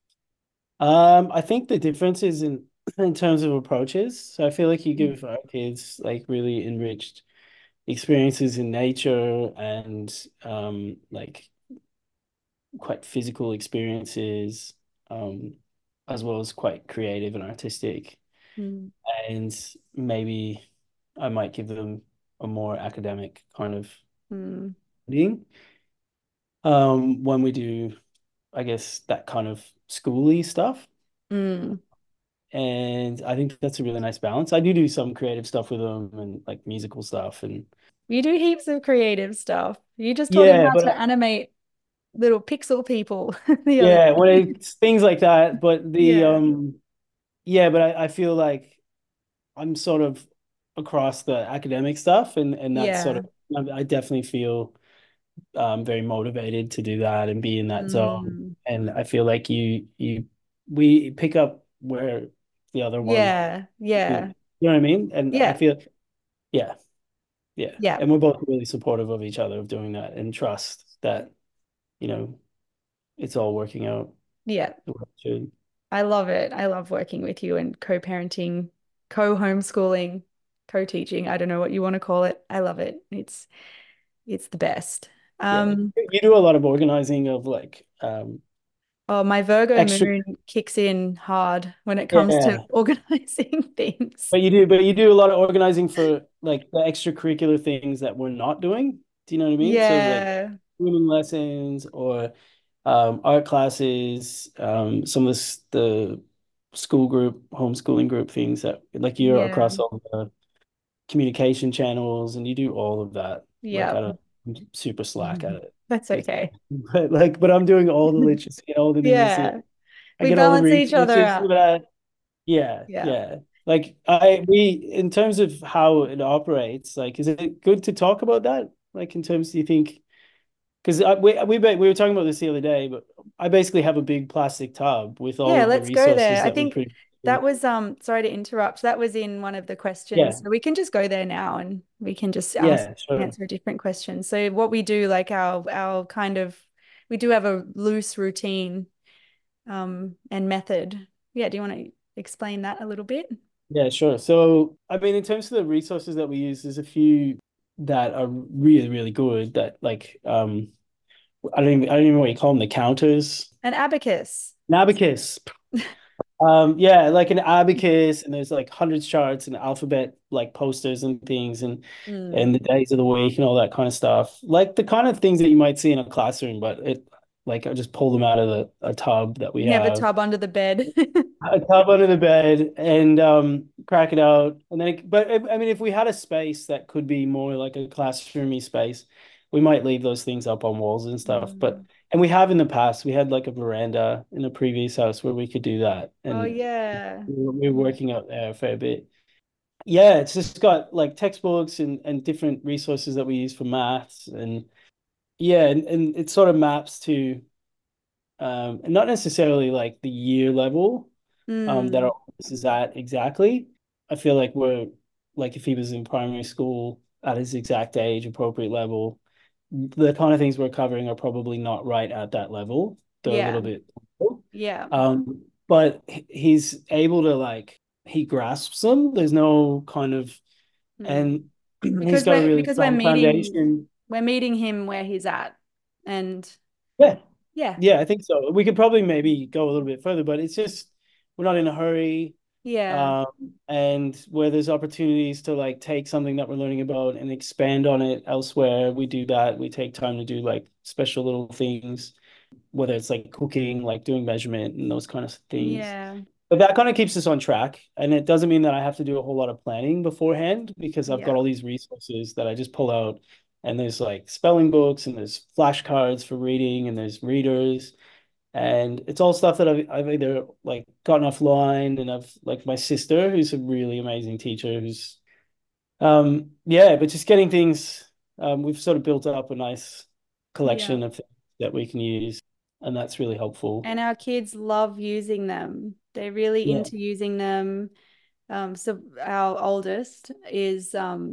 Um, I think the difference is in in terms of approaches. So I feel like you give our kids like really enriched experiences in nature and um like quite physical experiences, um, as well as quite creative and artistic. Mm, And maybe I might give them a more academic kind of mm, reading. Um, when we do, I guess, that kind of schooly stuff. mm. And I think that's a really nice balance. I do do some creative stuff with them and like musical stuff and You do heaps of creative stuff. You just taught him yeah, how but to I, animate little pixel people the other yeah, when day. it's things like that. But the Yeah. um yeah, but I, I feel like I'm sort of across the academic stuff and and that's sort Yeah. of I definitely feel um very motivated to do that and be in that zone. Mm. And I feel like you you we pick up where the other one, Yeah. you Yeah. know what I mean? And I Yeah. feel yeah, yeah. Yeah. And we're both really supportive of each other of doing that and trust that, you know, it's all working out Yeah. the way it should. I love it. I love working with you and co-parenting, co-homeschooling, co-teaching. I don't know what you want to call it. I love it. It's it's the best. Yeah. Um, You do a lot of organizing of like um oh, my Virgo extra moon kicks in hard when it comes to yeah. organizing things. But you do, but you do a lot of organizing for like the extracurricular things that we're not doing. Do you know what I mean? So like Yeah. swimming lessons or um, art classes, um, some of this, the school group, homeschooling group things that like you're Yeah. across all the communication channels and you do all of that. Like Yeah. I don't, I'm super slack at it. That's It's, okay. but like, but I'm doing all the literacy and all the numeracy. Yeah. I We get all the balance each other resources for out. that. Yeah, Yeah. yeah. Like I we in terms of how it operates, like is it good to talk about that? Like in terms, do you think? Because we we we were talking about this the other day, but I basically have a big plastic tub with all Yeah, of the let's go resources there. I that we think produce. that was um sorry to interrupt. That was in one of the questions. Yeah, So we can just go there now and we can just ask yeah, sure. answer a different question. So what we do, like our our kind of we do have a loose routine um and method. Yeah, do you want to explain that a little bit? Yeah, sure. So I mean, in terms of the resources that we use, there's a few that are really, really good that like um I don't even I don't even know what you call them, the counters. An abacus. An abacus. Um, yeah, like an abacus, and there's like hundreds charts and alphabet like posters and things, and Mm. and the days of the week and all that kind of stuff. Like the kind of things that you might see in a classroom, but it like I just pull them out of the a tub that we You have a have, tub under the bed. a tub under the bed, and um crack it out, and then it, but I mean, if we had a space that could be more like a classroomy space, we might leave those things up on walls and stuff. But Mm. and we have in the past, we had like a veranda in a previous house where we could do that, Oh and yeah. we were we were working out there a fair bit. Yeah, it's just got like textbooks and and different resources that we use for maths, and yeah, and, and it sort of maps to um and not necessarily like the year level um that our Mm. office is at exactly. I feel like we're like if he was in primary school at his exact age, appropriate level, the kind of things we're covering are probably not right at that level. They're a Yeah. little bit Yeah. um but he's able to like he grasps them. There's no kind of Mm. and he's Because got a we're really because we're strong meeting foundation. we're meeting him where he's at. And Yeah, yeah. yeah, I think so. We could probably maybe go a little bit further, but it's just we're not in a hurry. Yeah. Um, and where there's opportunities to like take something that we're learning about and expand on it elsewhere, we do that. We take time to do like special little things, whether it's like cooking, like doing measurement and those kind of things. Yeah. But that kind of keeps us on track. And it doesn't mean that I have to do a whole lot of planning beforehand because I've got Yeah. all these resources that I just pull out. And there's like spelling books and there's flashcards for reading and there's readers. And it's all stuff that I've, I've either like gotten offline and I've like my sister, who's a really amazing teacher, who's, um, yeah, but just getting things, um, we've sort of built up a nice Yeah. collection of things that we can use. And that's really helpful. And our kids love using them. They're really Yeah. into using them. Um, so our oldest is um,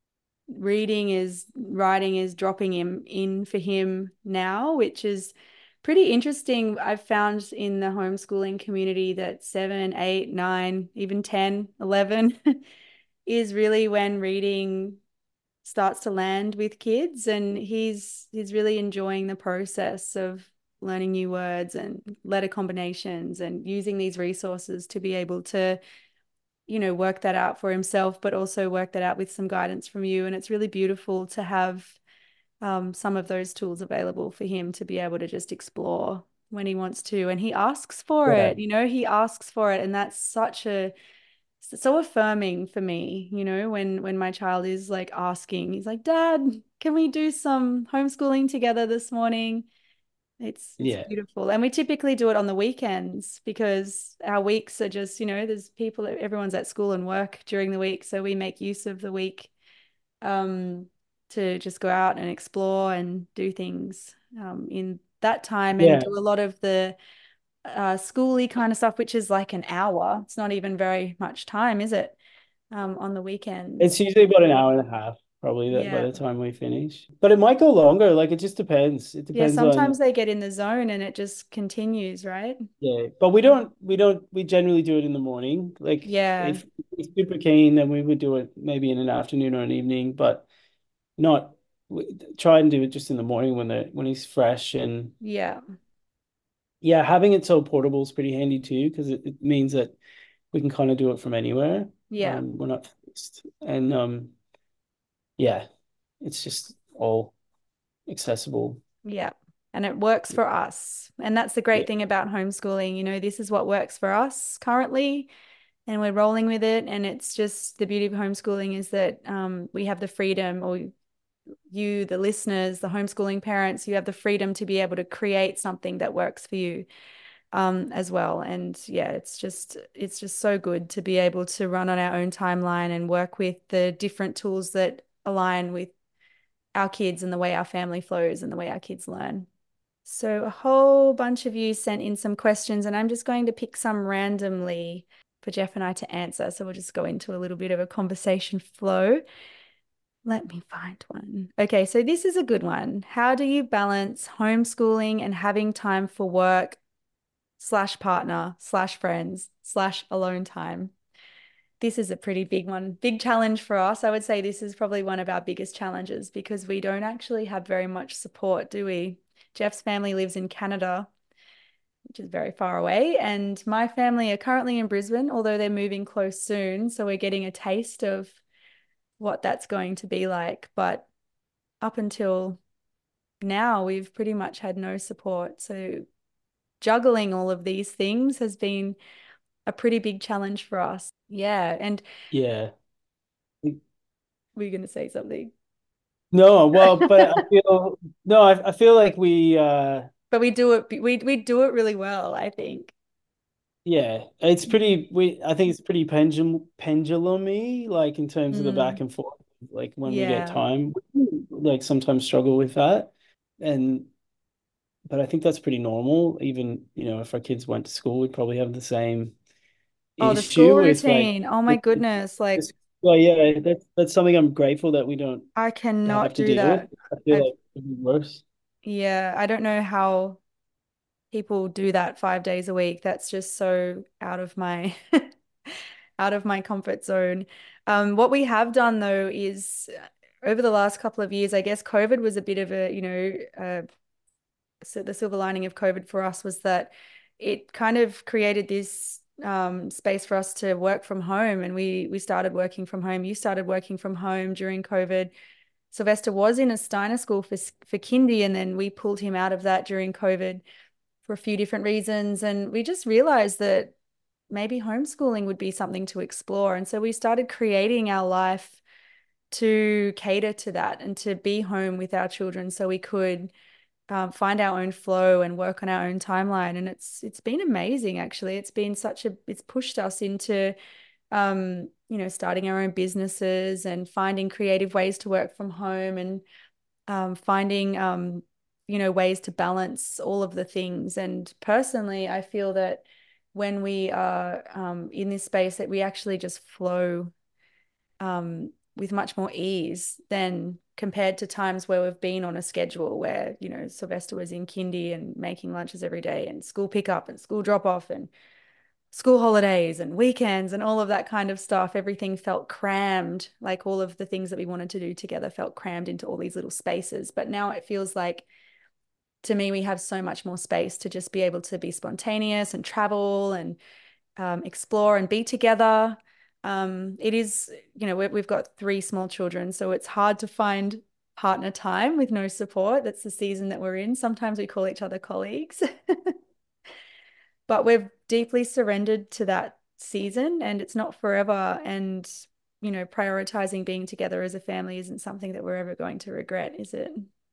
reading is writing is dropping him in for him now, which is pretty interesting. I've found in the homeschooling community that seven, eight, nine, even ten, eleven is really when reading starts to land with kids, and he's he's really enjoying the process of learning new words and letter combinations and using these resources to be able to, you know, work that out for himself, but also work that out with some guidance from you. And it's really beautiful to have um, some of those tools available for him to be able to just explore when he wants to. And he asks for Yeah. it, you know, he asks for it. And that's such a, so affirming for me, you know, when when my child is like asking, he's like, Dad, can we do some homeschooling together this morning? It's it's Yeah. beautiful. And we typically do it on the weekends because our weeks are just, you know, there's people, everyone's at school and work during the week. So we make use of the week um, to just go out and explore and do things um, in that time and Yeah. do a lot of the uh, schooly kind of stuff, which is like an hour. It's not even very much time, is it? Um, on the It's weekends. usually about an hour and a half, probably that by Yeah. the time we finish. But it might go longer. Like it just depends. It Yeah. depends on Sometimes they get in the zone and it just continues, right? yeah. But we don't we don't we generally do it in the morning. Like Yeah. if he's super keen, then we would do it maybe in an afternoon or an evening, but not we try and do it just in the morning when the when he's fresh. And Yeah. yeah, having it so portable is pretty handy too, because it, it means that we can kind of do it from anywhere. Yeah. Um, we're not fixed. And um yeah, it's just all accessible. Yeah. And it works for us. And that's the Yeah. great thing about homeschooling. You know, this is what works for us currently, and we're rolling with it. And it's just the beauty of homeschooling is that um, we have the freedom, or you, the listeners, the homeschooling parents, you have the freedom to be able to create something that works for you um, as well. And yeah, it's just it's just so good to be able to run on our own timeline and work with the different tools that align with our kids and the way our family flows and the way our kids learn. So a whole bunch of you sent in some questions, and I'm just going to pick some randomly for Jeff and I to answer. So we'll just go into a little bit of a conversation flow. Let me find one. Okay, so this is a good one. How do you balance homeschooling and having time for work slash partner slash friends slash alone time? This is a pretty big one, big challenge for us. I would say this is probably one of our biggest challenges because we don't actually have very much support, do we? Jeff's family lives in Canada, which is very far away. And my family are currently in Brisbane, although they're moving close soon. So we're getting a taste of what that's going to be like. But up until now, we've pretty much had no support. So juggling all of these things has been a pretty big challenge for us. Yeah. And Yeah. we're going to say something. No, well, but I feel no, I, I feel like we uh But we do it we we do it really well, I think. yeah, it's pretty we I think it's pretty pendulum pendulumy, like in terms of the back Mm, and forth. Like when we get yeah. time, like sometimes struggle with that. And but I think that's pretty normal. Even, you know, if our kids went to school, we'd probably have the same Oh, the school issue with like routine. Oh my it, it, goodness. Like it's well, yeah, that's that's something I'm grateful that we don't I have cannot to do deal with. that. I feel I like it'd be worse. yeah, I don't know how people do that five days a week. That's just so out of my out of my comfort zone. Um, what we have done though is uh, over the last couple of years, I guess COVID was a bit of a, you know, uh, so the silver lining of COVID for us was that it kind of created this um, space for us to work from home, and we we started working from home. You started working from home during COVID. Sylvester was in a Steiner school for for kindy, and then we pulled him out of that during COVID for a few different reasons. And we just realized that maybe homeschooling would be something to explore. And so we started creating our life to cater to that and to be home with our children so we could um, find our own flow and work on our own timeline. And it's it's been amazing, actually. It's been such a it's pushed us into um, you know, starting our own businesses and finding creative ways to work from home and um, finding um, you know, ways to balance all of the things. And personally, I feel that when we are um, in this space, that we actually just flow um, with much more ease than compared to times where we've been on a schedule where, you know, Sylvester was in kindy and making lunches every day and school pickup and school drop off and school holidays and weekends and all of that kind of stuff. Everything felt crammed, like all of the things that we wanted to do together felt crammed into all these little spaces. But now it feels like, to me, we have so much more space to just be able to be spontaneous and travel and um, explore and be together. Um, it is, you know, we've got three small children, so it's hard to find partner time with no support. That's the season that we're in. Sometimes we call each other colleagues, but we've deeply surrendered to that season and it's not forever. And, you know, prioritizing being together as a family isn't something that we're ever going to regret, is it?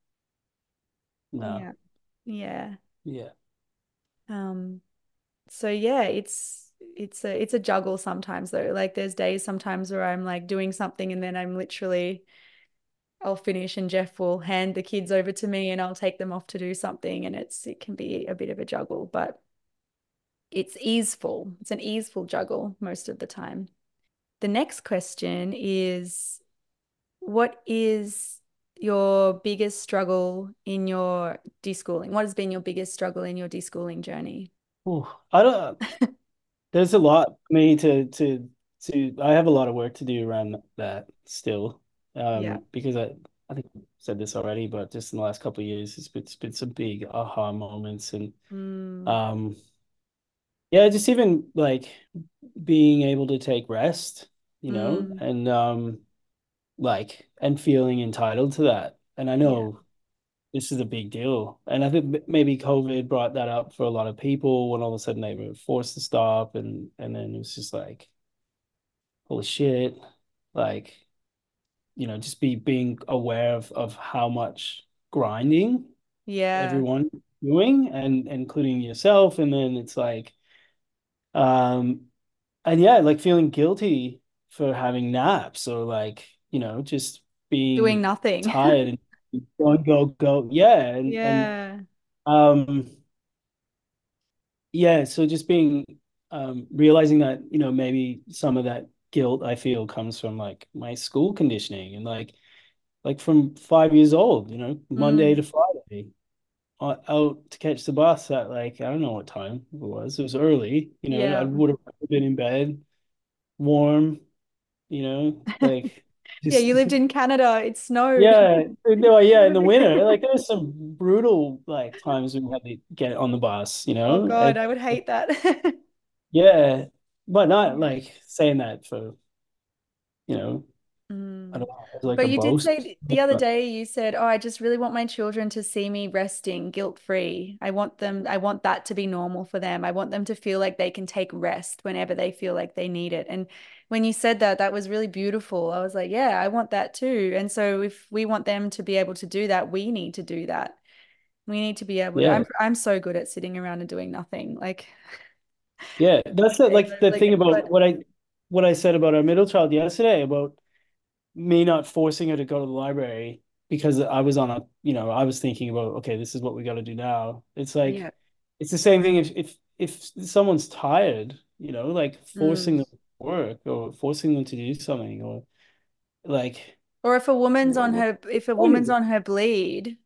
No. Yeah. Yeah. Yeah. Um, so yeah, it's it's a it's a juggle sometimes though. Like there's days sometimes where I'm like doing something and then I'm literally I'll finish and Jeff will hand the kids over to me and I'll take them off to do something and it's it can be a bit of a juggle, but it's easeful. It's an easeful juggle most of the time. The next question is, what is your biggest struggle in your deschooling? What has been your biggest struggle in your deschooling journey? Ooh, I don't there's a lot for me to to to I have a lot of work to do around that still. Yeah. Um, because I I think I said this already, but just in the last couple of years, it's been, it's been some big aha moments and Mm, um yeah, just even like being able to take rest, you know, mm, and um like and feeling entitled to that. And I yeah. know this is a big deal. And I think maybe COVID brought that up for a lot of people when all of a sudden they were forced to stop and and then it was just like, holy shit, like, you know, just be being aware of of how much grinding Yeah. everyone doing and including yourself. And then it's like, um, and yeah, like feeling guilty for having naps or like, you know, just Doing being nothing. tired and go, go, go. Yeah. And, and, Yeah. um, yeah, so just being um realizing that, you know, maybe some of that guilt I feel comes from like my school conditioning and like like from five years old, you know, Monday Mm, to Friday, uh, out to catch the bus at like I don't know what time it was. It was early, you know. I yeah. would have been in bed, warm, you know, like Yeah, just you lived in Canada. It snowed. yeah, no, yeah, in the winter, like there was some brutal like times when we had to get on the bus, you Oh know, God, and I would hate that. yeah, but not Yeah. like saying that for, you know, I Mm. don't know, it's like But a you did boast. say th- the other day, you said, "Oh, I just really want my children to see me resting guilt-free. I want them, I want that to be normal for them. I want them to feel like they can take rest whenever they feel like they need it." And when you said that, that was really beautiful. I was like, "Yeah, I want that too." And so if we want them to be able to do that, we need to do that. We need to be able to. Yeah, I'm I'm so good at sitting around and doing nothing. Like, yeah, that's the, okay, like the like, thing about but what I what I said about our middle child yesterday about me not forcing her to go to the library because I was on a, you know, I was thinking about, okay, this is what we got to do now. It's like yeah. it's the same thing if if if someone's tired, you know, like forcing Mm. them to work or forcing them to do something or like Or if a woman's on what, her, if a what is woman's it? on her bleed,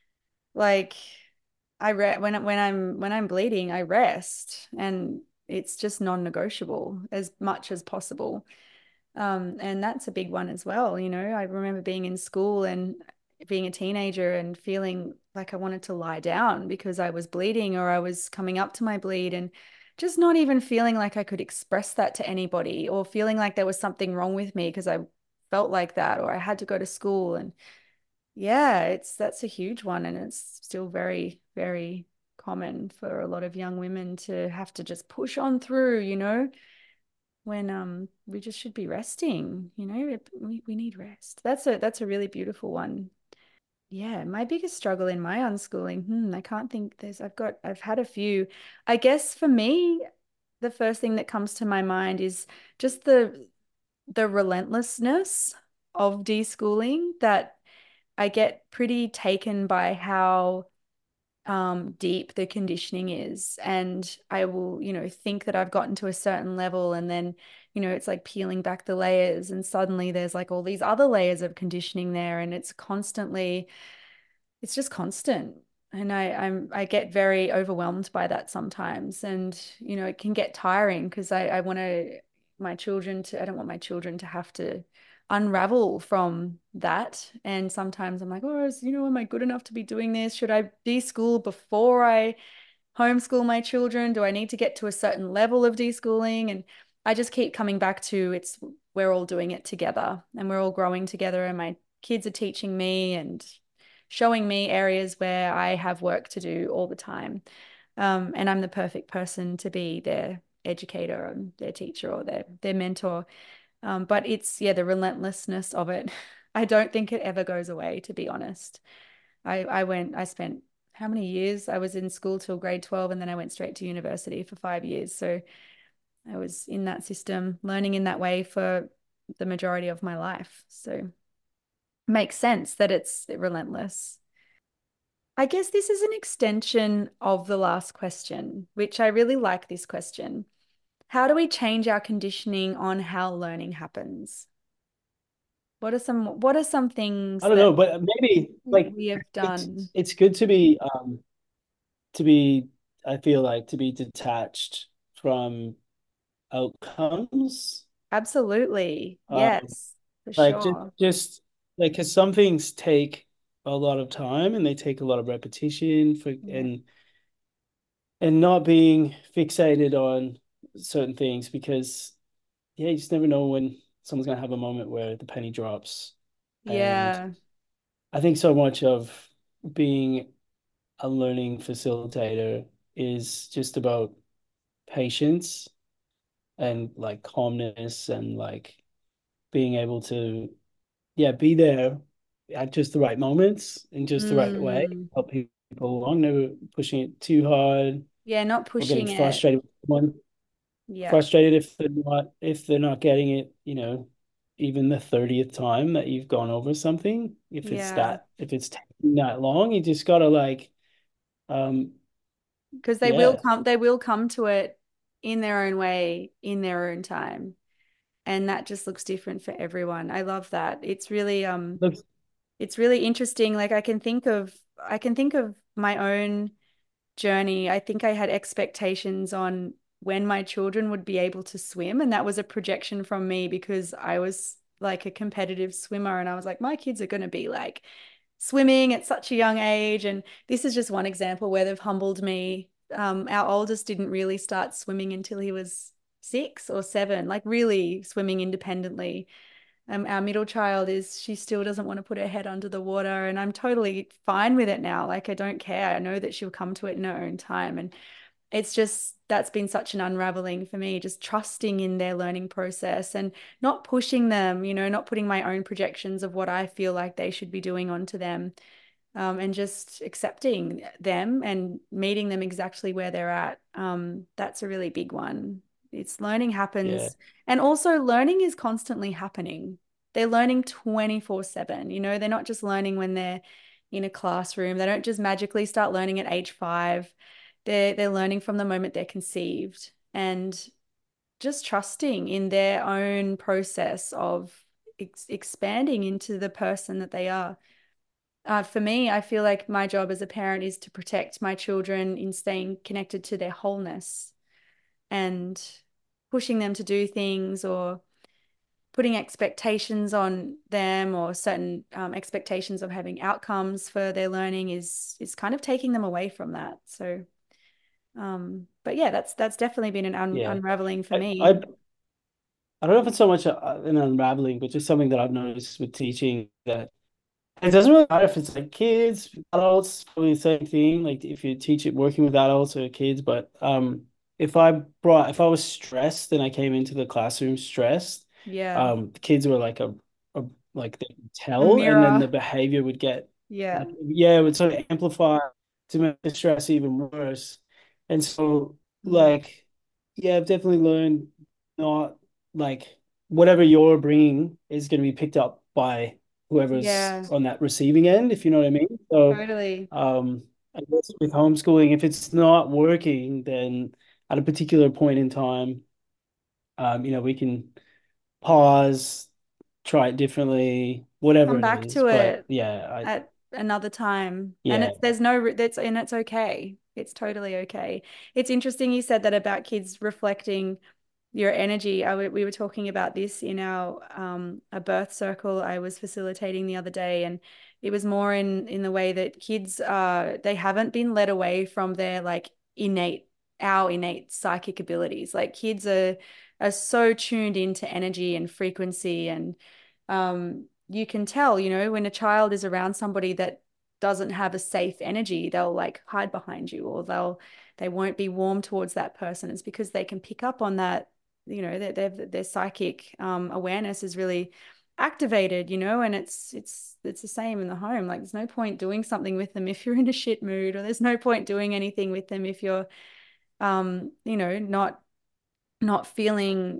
like I re when when I'm when I'm bleeding, I rest, and it's just non-negotiable as much as possible. Um, and that's a big one as well. You know, I remember being in school and being a teenager and feeling like I wanted to lie down because I was bleeding or I was coming up to my bleed and just not even feeling like I could express that to anybody or feeling like there was something wrong with me because I felt like that or I had to go to school. And yeah, it's that's a huge one, and it's still very, very common for a lot of young women to have to just push on through, you know, when um we just should be resting, you know, we, we need rest. That's a that's a really beautiful one. Yeah, my biggest struggle in my unschooling, hmm, I can't think there's I've got I've had a few. I guess for me, the first thing that comes to my mind is just the the relentlessness of deschooling that I get pretty taken by how um, deep the conditioning is. And I will, you know, think that I've gotten to a certain level and then, you know, it's like peeling back the layers and suddenly there's like all these other layers of conditioning there and it's constantly, it's just constant. And I, I'm I get very overwhelmed by that sometimes. And, you know, it can get tiring because I, I want to my children to I don't want my children to have to unravel from that. And sometimes I'm like, oh, is, you know, am I good enough to be doing this? Should I deschool before I homeschool my children? Do I need to get to a certain level of deschooling? And I just keep coming back to it's we're all doing it together and we're all growing together. And my kids are teaching me and showing me areas where I have work to do all the time. Um, and I'm the perfect person to be their educator and their teacher or their their mentor. Um, but it's yeah, the relentlessness of it. I don't think it ever goes away, to be honest. I I went, I spent how many years? I was in school till grade twelve and then I went straight to university for five years. So I was in that system, learning in that way for the majority of my life. So makes sense that it's relentless. I guess this is an extension of the last question, which I really like this question. How do we change our conditioning on how learning happens? What are some what are some things I don't that know, but maybe like we have it's done? it's good to be um to be I feel like to be detached from outcomes. Absolutely. Um, Yes, for like just sure. just like because some things take a lot of time and they take a lot of repetition for Yeah. and and not being fixated on certain things because yeah, you just never know when someone's gonna have a moment where the penny drops. And Yeah. I think so much of being a learning facilitator is just about patience and like calmness and like being able to yeah be there at just the right moments in just the right way, Mm. help people along, never pushing it too hard Yeah, not or getting pushing it. frustrated with someone, Yeah. frustrated if they're not if they're not getting it, you know, even the thirtieth time that you've gone over something. If it's Yeah. that if it's taking that long, you just gotta like um Because they will yeah. come they will come to it in their own way, in their own time. And that just looks different for everyone. I love that. It's really um Look, it's really interesting. Like I can think of I can think of my own journey. I think I had expectations on when my children would be able to swim, and that was a projection from me because I was like a competitive swimmer, and I was like, my kids are going to be like swimming at such a young age. And this is just one example where they've humbled me. Um, our oldest didn't really start swimming until he was six or seven, like really swimming independently. Um, our middle child is, she still doesn't want to put her head under the water, and I'm totally fine with it now. Like, I don't care. I know that she'll come to it in her own time. And it's just, that's been such an unraveling for me, just trusting in their learning process and not pushing them, you know, not putting my own projections of what I feel like they should be doing onto them, um, and just accepting them and meeting them exactly where they're at. Um, that's a really big one. It's learning Yeah. happens, and also learning is constantly happening. They're learning twenty-four seven. You know, they're not just learning when they're in a classroom. They don't just magically start learning at age five. They're they're learning from the moment they're conceived, and just trusting in their own process of ex expanding into the person that they are. Uh, for me, I feel like my job as a parent is to protect my children in staying connected to their wholeness and pushing them to do things or putting expectations on them or certain um, expectations of having outcomes for their learning is is kind of taking them away from that. So, um, but yeah, that's that's definitely been an un Yeah. unraveling for I, I me. I don't know if it's so much a, an unraveling, but just something that I've noticed with teaching that it doesn't really matter if it's like kids, adults, probably the same thing. Like if you teach it working with adults or kids, but um, if I brought, if I was stressed and I came into the classroom stressed, Yeah, um, the kids were like a, a like they could a tell, and then the mirror. behavior would get Yeah, like yeah, it would sort of amplify to make the stress even worse. And so mm. like yeah, I've definitely learned not like whatever you're bringing is going to be picked up by whoever's Yeah, on that receiving end, if you know what I mean. So, totally. um, I guess with homeschooling, if it's not working, then at a particular point in time, um, you know, we can pause, try it differently, whatever Come it back is. to But it yeah, I at another time. And yeah, it's there's no that's and it's okay. It's totally okay. It's interesting you said that about kids reflecting your energy. I, we were talking about this in our um, a birth circle I was facilitating the other day, and it was more in in the way that kids uh they haven't been led away from their like innate our innate psychic abilities. Like kids are are so tuned into energy and frequency, and um you can tell, you know, when a child is around somebody that doesn't have a safe energy, they'll like hide behind you, or they'll they won't be warm towards that person. It's because they can pick up on that, you know, their their, their psychic um, awareness is really activated, you know, and it's it's it's the same in the home. Like there's no point doing something with them if you're in a shit mood, or there's no point doing anything with them if you're um, you know, not not feeling,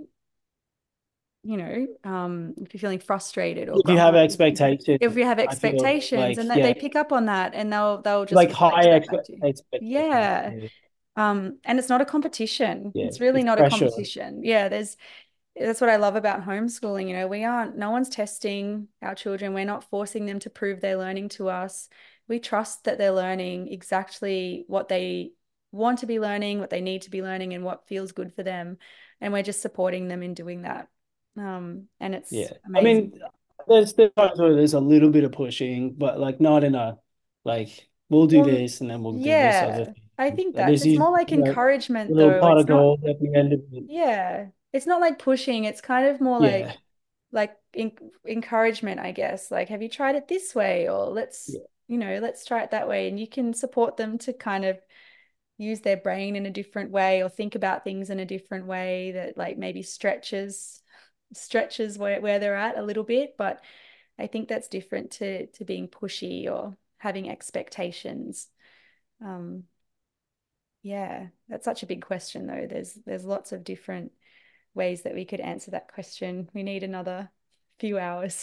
you know, um, if you're feeling frustrated or if you have grumpy. expectations, If you have I feel expectations, like and that yeah, they pick up on that and they'll they'll just like reflect high that back expect to you. expectations. Yeah. Yeah, Um, and it's not a competition. yeah, It's really it's not a pressure. competition. Yeah, there's that's what I love about homeschooling. You know, we aren't, no one's testing our children. We're not forcing them to prove they're learning to us. We trust that they're learning exactly what they want to be learning, what they need to be learning, and what feels good for them. And we're just supporting them in doing that. Um, and it's Yeah. I amazing. mean, there's there's times where there's a little bit of pushing, but like not in a like we'll do Well, this and then we'll do this other yeah, I thing. think Like that there's it's these more like you know, encouragement, little though. pot It's of not, gold at the end of it. yeah, it's not like pushing. It's kind of more like Yeah. like in encouragement, I guess. Like, have you tried it this way? Or let's, Yeah. you know, let's try it that way. And you can support them to kind of use their brain in a different way or think about things in a different way that like maybe stretches stretches where, where they're at a little bit. But I think that's different to to being pushy or having expectations. Um, yeah, that's such a big question though. There's there's lots of different ways that we could answer that question. We need another few hours.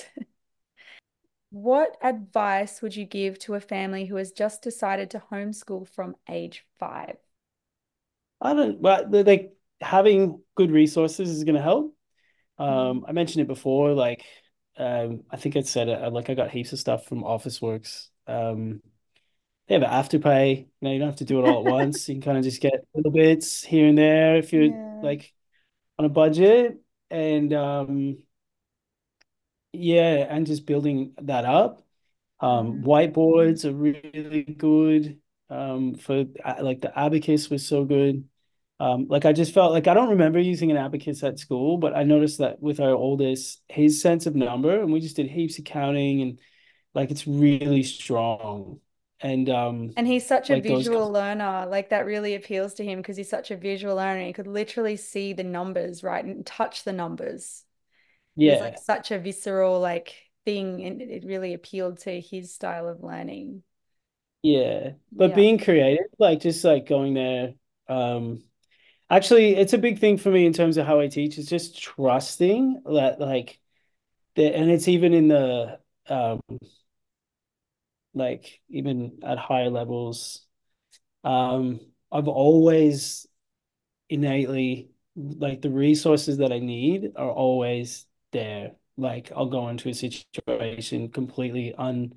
What advice would you give to a family who has just decided to homeschool from age five? I don't but the- like having good resources is gonna help. Mm. Um, I mentioned it before, like um, I think I said it, like I got heaps of stuff from Officeworks. Um, they have Afterpay. You know, you don't have to do it all at once. You can kind of just get little bits here and there if you're Yeah. like on a budget. And um, yeah, and just building that up. Um, Mm. whiteboards are really good. Um, for uh, like the abacus was so good. Um, like I just felt like I don't remember using an abacus at school, but I noticed that with our oldest, his sense of number, and we just did heaps of counting, and like it's really strong. And um, And he's such a like those, visual learner. Like that really appeals to him because he's such a visual learner. He could literally see the numbers, right, and touch the numbers. It was like yeah, such a visceral like thing, and it really appealed to his style of learning. yeah. But Yeah. being creative, like just like going there, um, actually, it's a big thing for me in terms of how I teach. Is just trusting that, like, the, and it's even in the um, like even at higher levels. Um, I've always innately like the resources that I need are always there. Like I'll go into a situation completely un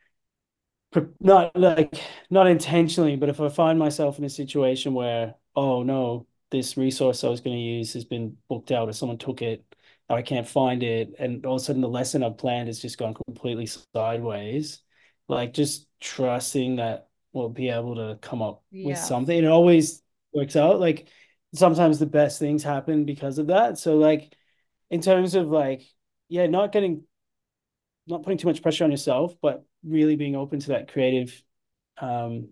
not like not intentionally, but if I find myself in a situation where, oh no, this resource I was going to use has been booked out or someone took it, or I can't find it, and all of a sudden the lesson I've planned has just gone completely sideways, like just trusting that we'll be able to come up with Yeah. something. It always works out. Like sometimes the best things happen because of that. So like in terms of like, yeah, not getting not putting too much pressure on yourself, but really being open to that creative, um,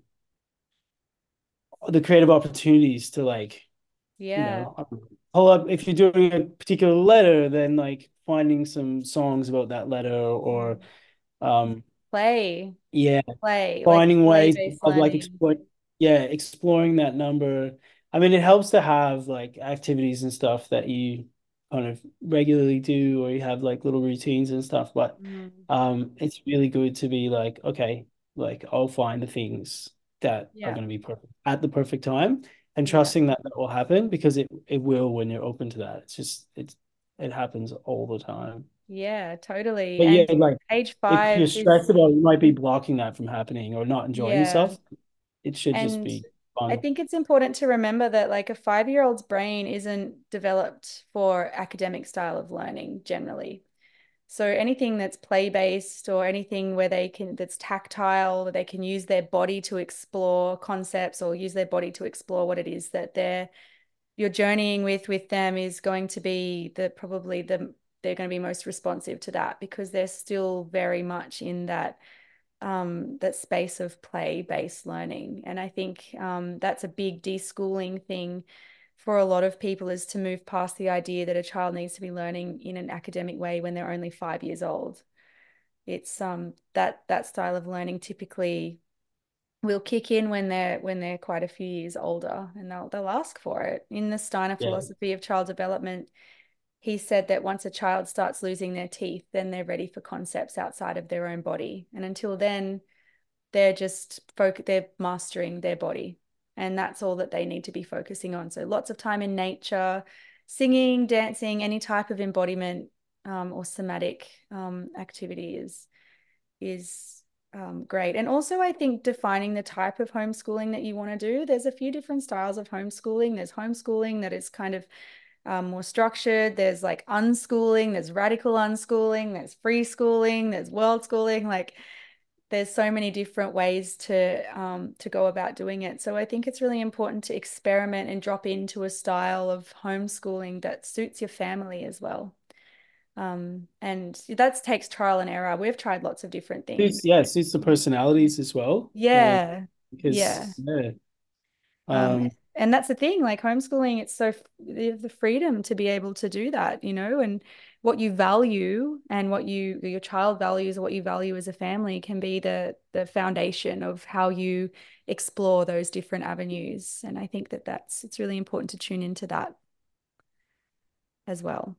the creative opportunities to like, you Yeah. know, pull up if you're doing a particular letter, then like finding some songs about that letter or, Mm. um, Play, yeah, play, like finding ways play-based of like learning. exploit, yeah, exploring that number. I mean, it helps to have like activities and stuff that you kind of regularly do, or you have like little routines and stuff. But Mm. um, it's really good to be like, okay, like I'll find the things that are Yeah. going to be perfect at the perfect time, and Yeah. trusting that that will happen because it it will when you're open to that. It's just it's it happens all the time. Yeah, totally. But yeah, And like age if you're five is, stressed about it, you might be blocking that from happening or not enjoying yeah. yourself. It should just And be I fun. think it's important to remember that like a five-year-old's brain isn't developed for academic style of learning generally. So anything that's play-based or anything where they can that's tactile, where they can use their body to explore concepts or use their body to explore what it is that they're you're journeying with with them is going to be the probably the they're going to be most responsive to that because they're still very much in that um, that space of play-based learning. And I think um, that's a big deschooling thing for a lot of people is to move past the idea that a child needs to be learning in an academic way when they're only five years old. It's um that that style of learning typically will kick in when they're when they're quite a few years older and they'll they'll ask for it. In the Steiner Yeah. philosophy of child development, he said that once a child starts losing their teeth, then they're ready for concepts outside of their own body. And until then, they're just folk they're mastering their body. And that's all that they need to be focusing on. So lots of time in nature, singing, dancing, any type of embodiment um, or somatic um, activity is is um, great. And also, I think defining the type of homeschooling that you want to do. There's a few different styles of homeschooling. There's homeschooling that is kind of um, more structured. There's like unschooling. There's radical unschooling. There's free schooling. There's world schooling. Like there's so many different ways to um, to go about doing it. So I think it's really important to experiment and drop into a style of homeschooling that suits your family as well. Um, and that takes trial and error. We've tried lots of different things. Suits, yeah, suits the personalities as well. Like Yeah, because yeah. yeah. Um, Um and that's the thing, like homeschooling, it's so the, the freedom to be able to do that, you know, and what you value and what you your child values or what you value as a family can be the the foundation of how you explore those different avenues. And I think that that's it's really important to tune into that as well.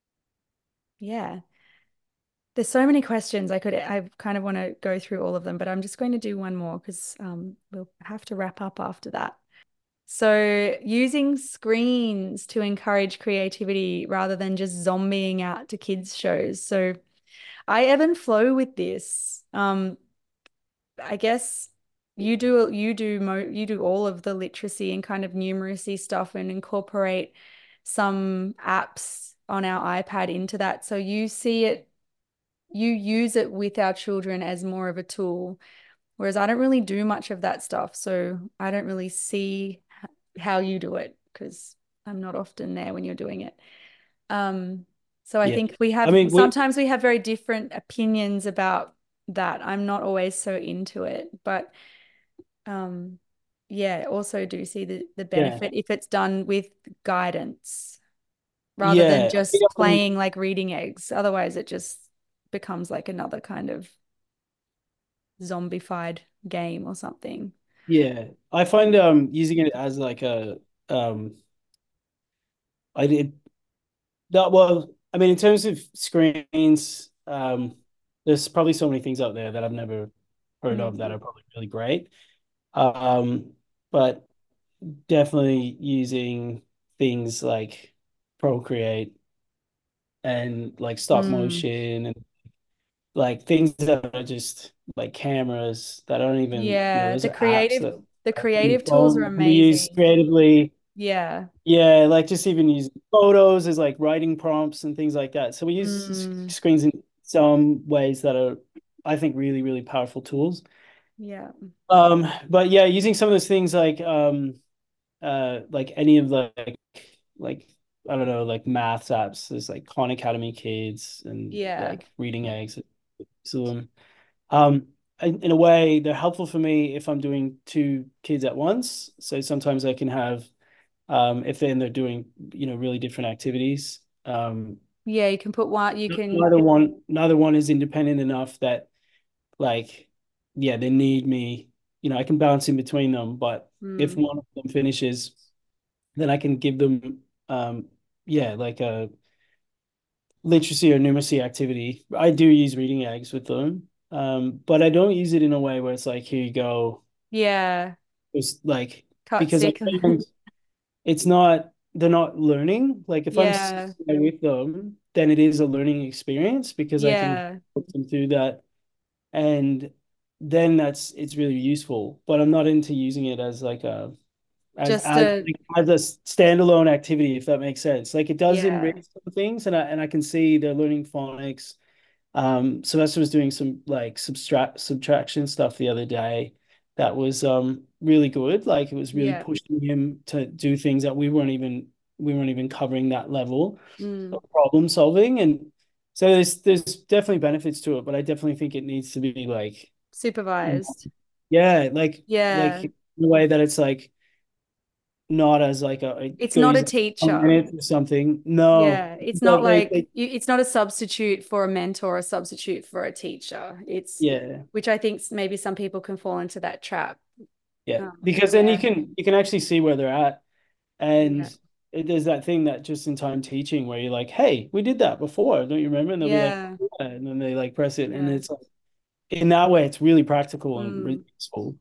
Yeah. There's so many questions I could I kind of want to go through all of them, but I'm just going to do one more because um, we'll have to wrap up after that. So, using screens to encourage creativity rather than just zombieing out to kids' shows. So, I ebb and flow with this. Um, I guess you do you do mo you do all of the literacy and kind of numeracy stuff and incorporate some apps on our iPad into that. So you see it you use it with our children as more of a tool, whereas I don't really do much of that stuff. So I don't really see how you do it because I'm not often there when you're doing it. Um, so I Yeah. think we I have mean, we, sometimes we have very different opinions about that. I'm not always so into it, but um, yeah, also do see the the yeah, benefit if it's done with guidance rather than yeah. I just think, um, playing like reading eggs. Otherwise, it just becomes like another kind of zombified game or something. yeah. I find um using it as like a um I did that well, I mean in terms of screens, um there's probably so many things out there that I've never heard of that Mm. are probably really great. Um, but definitely using things like Procreate and like stop Mm. motion and like things that are just like cameras that I don't even, you know, Yeah, those the are apps creative that the your creative tools are phone can be used amazing. creatively. Yeah. Yeah, like just even using photos as like writing prompts and things like that. So we use s- Mm. screens in some ways that are, I think, really, really powerful tools. Yeah. Um, but yeah, using some of those things like um uh like any of the like like I don't know, like maths apps. There's like Khan Academy Kids and Yeah. like Reading Eggs. So them. Um, in, in a way, they're helpful for me if I'm doing two kids at once. So sometimes I can have um if then they're doing, you know, really different activities. Um, Yeah, you can put one, you can, neither one neither one is independent enough that like yeah, they need me. You know, I can bounce in between them, but if mm, one of them finishes, then I can give them um yeah, like a literacy or numeracy activity. I do use reading eggs with them. Um, but I don't use it in a way where it's like, here you go. yeah, It's like cut because I sick. find it's not they're not learning. Like if I'm sitting Yeah. there with them, then it is a learning experience because I can Yeah. put them through that and then that's it's really useful. But I'm not into using it as like a as Just as a, like, as a standalone activity, if that makes sense. Like it does enrich yeah. some things, and I and I can see they're learning phonics. Um, Sylvester was doing some like subtract subtraction stuff the other day that was um really good. Like it was really Yeah. pushing him to do things that we weren't even we weren't even covering that level Mm. of problem solving. And so there's there's definitely benefits to it, but I definitely think it needs to be like Supervised. yeah, like like Yeah. in a way that it's like not as like a It's go not a use a teacher. minute or something. No, Yeah. It's no, not they, like they you, it's not a substitute for a mentor, a substitute for a teacher. It's, yeah. which I think maybe some people can fall into that trap. Yeah, Um, because then you yeah. can you can actually see where they're at, and Yeah. it, there's that thing that just in time teaching where you're like, hey, we did that before, don't you remember? And they'll be like, Yeah. yeah, and then they like press it, and Yeah. it's like in that way, it's really practical and really Mm. useful.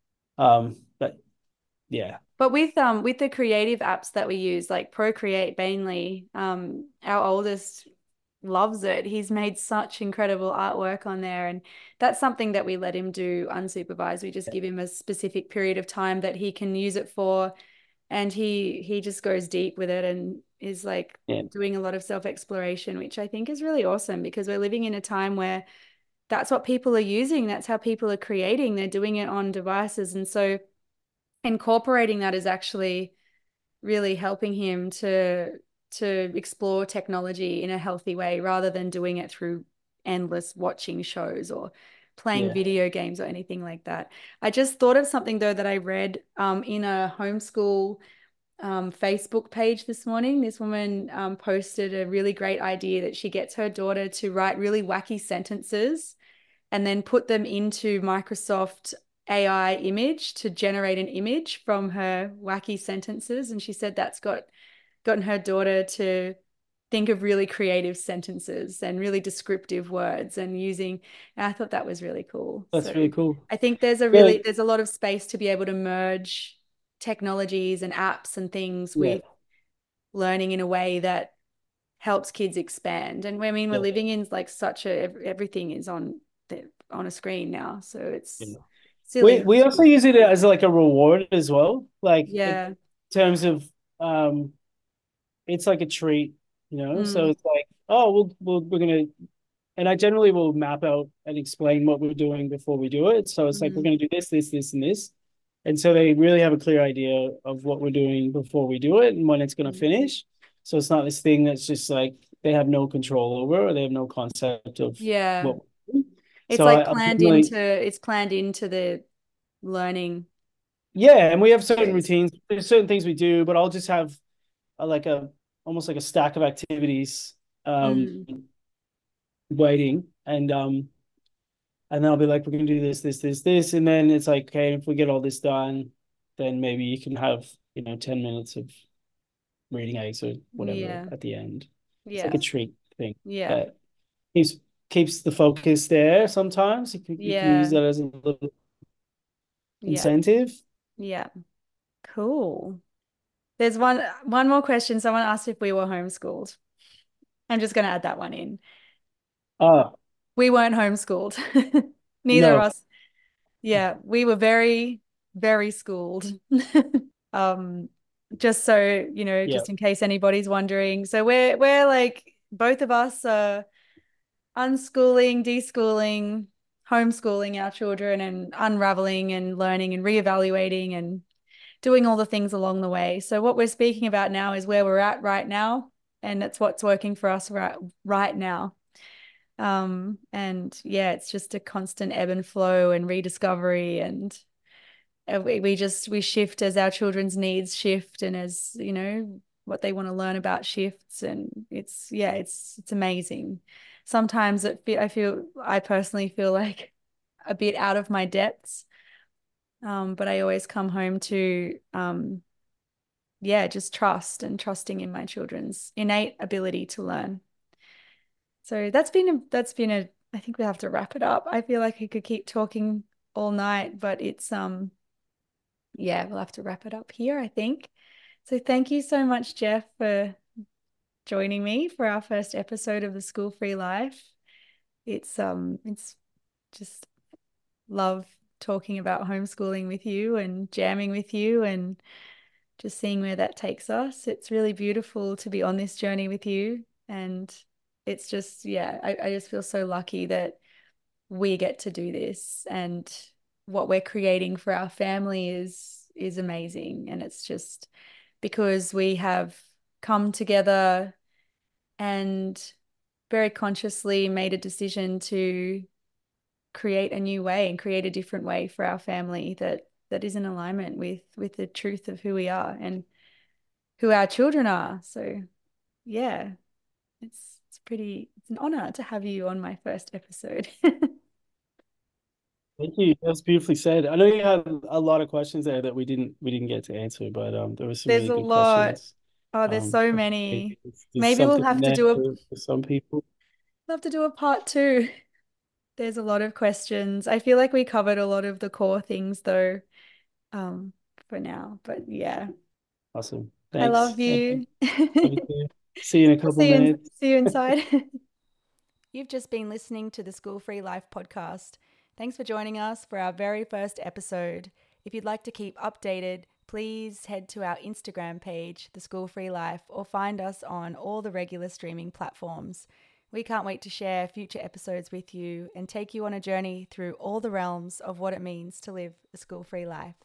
Um, but yeah, But with um with the creative apps that we use, like Procreate mainly, um, our oldest loves it. He's made such incredible artwork on there, and that's something that we let him do unsupervised. We just give him a specific period of time that he can use it for, and he he just goes deep with it and is like yeah, doing a lot of self-exploration, which I think is really awesome because we're living in a time where that's what people are using. That's how people are creating. They're doing it on devices, and so incorporating that is actually really helping him to to explore technology in a healthy way rather than doing it through endless watching shows or playing yeah. video games or anything like that. I just thought of something though that I read um, in a homeschool um, Facebook page this morning. This woman um, posted a really great idea that she gets her daughter to write really wacky sentences and then put them into Microsoft A I image to generate an image from her wacky sentences. And she said that's got gotten her daughter to think of really creative sentences and really descriptive words and using, and I thought that was really cool. So That's really cool. I think there's a Yeah, really there's a lot of space to be able to merge technologies and apps and things yeah, with learning in a way that helps kids expand. And I mean, we're yeah, living in like such a everything is on the on a screen now, so yeah. it's silly We not we also to. use it as like a reward as well, like in Yeah. terms of um, it's like a treat, you know. So Mm. it's like, oh, we'll, we'll we're gonna and I generally will map out and explain what we're doing before we do it. So it's like we're Mm. going to do this, this, this, and this. And so they really have a clear idea of what we're doing before we do it and when it's going to Mm. finish. So it's not this thing that's just like they have no control over or they have no concept of Yeah. what we're doing. It's So like I, I'll planned generally, into it's planned into the learning yeah, and we have certain series. routines. There's certain things we do, but I'll just have a, like a almost like a stack of activities um Mm. waiting, and um and then I'll be like, we're gonna do this, this, this, this, and then it's like, okay, if we get all this done, then maybe you can have, you know, ten minutes of reading eggs or whatever Yeah. at the end. It's like Yeah. a treat thing Yeah. that keeps keeps the focus there. Sometimes you can, you can use Yeah. that as a little Yeah. incentive. Yeah. Cool. There's one one more question. Someone asked if we were homeschooled. I'm just going to add that one in. Ah, We weren't homeschooled. Neither of no, us. Yeah, we were very, very schooled. Um, just so, you know, yeah, just in case anybody's wondering. So we're we're like both of us are unschooling, deschooling, homeschooling our children and unraveling and learning and reevaluating and doing all the things along the way. So what we're speaking about now is where we're at right now, and it's what's working for us right right now. Um, and yeah, it's just a constant ebb and flow and rediscovery, and uh, we, we just we shift as our children's needs shift and as, you know, what they want to learn about shifts. And it's, yeah, it's it's amazing. Sometimes it I feel I personally feel like a bit out of my depths. Um, but I always come home to um yeah, just trust and trusting in my children's innate ability to learn. So that's been a that's been a I think we have to wrap it up. I feel like I could keep talking all night, but it's um yeah, we'll have to wrap it up here, I think. So thank you so much, Jeff, for joining me for our first episode of the School Free Life. It's um it's just love talking about homeschooling with you and jamming with you and just seeing where that takes us. It's really beautiful to be on this journey with you. And it's just, yeah, I, I just feel so lucky that we get to do this, and what we're creating for our family is is amazing. And it's just because we have come together and very consciously made a decision to create a new way and create a different way for our family that that is in alignment with with the truth of who we are and who our children are. So yeah, it's it's pretty it's an honor to have you on my first episode. thank you. That's beautifully said. I know you had a lot of questions there that we didn't we didn't get to answer, but um, there were some There's really a good lot. questions. Oh, there's Um, so maybe many. there's, there's Maybe we'll something have to there do a for, for some people. we'll have to do a part two. There's a lot of questions. I feel like we covered a lot of the core things though, um, for now. But yeah, Awesome. I love Thanks. And you. love you too. See you in a I'll couple see you in, minutes. see you inside. You've just been listening to the School Free Life podcast. Thanks for joining us for our very first episode. If you'd like to keep updated, please head to our Instagram page, The School Free Life, or find us on all the regular streaming platforms. We can't wait to share future episodes with you and take you on a journey through all the realms of what it means to live a school-free life.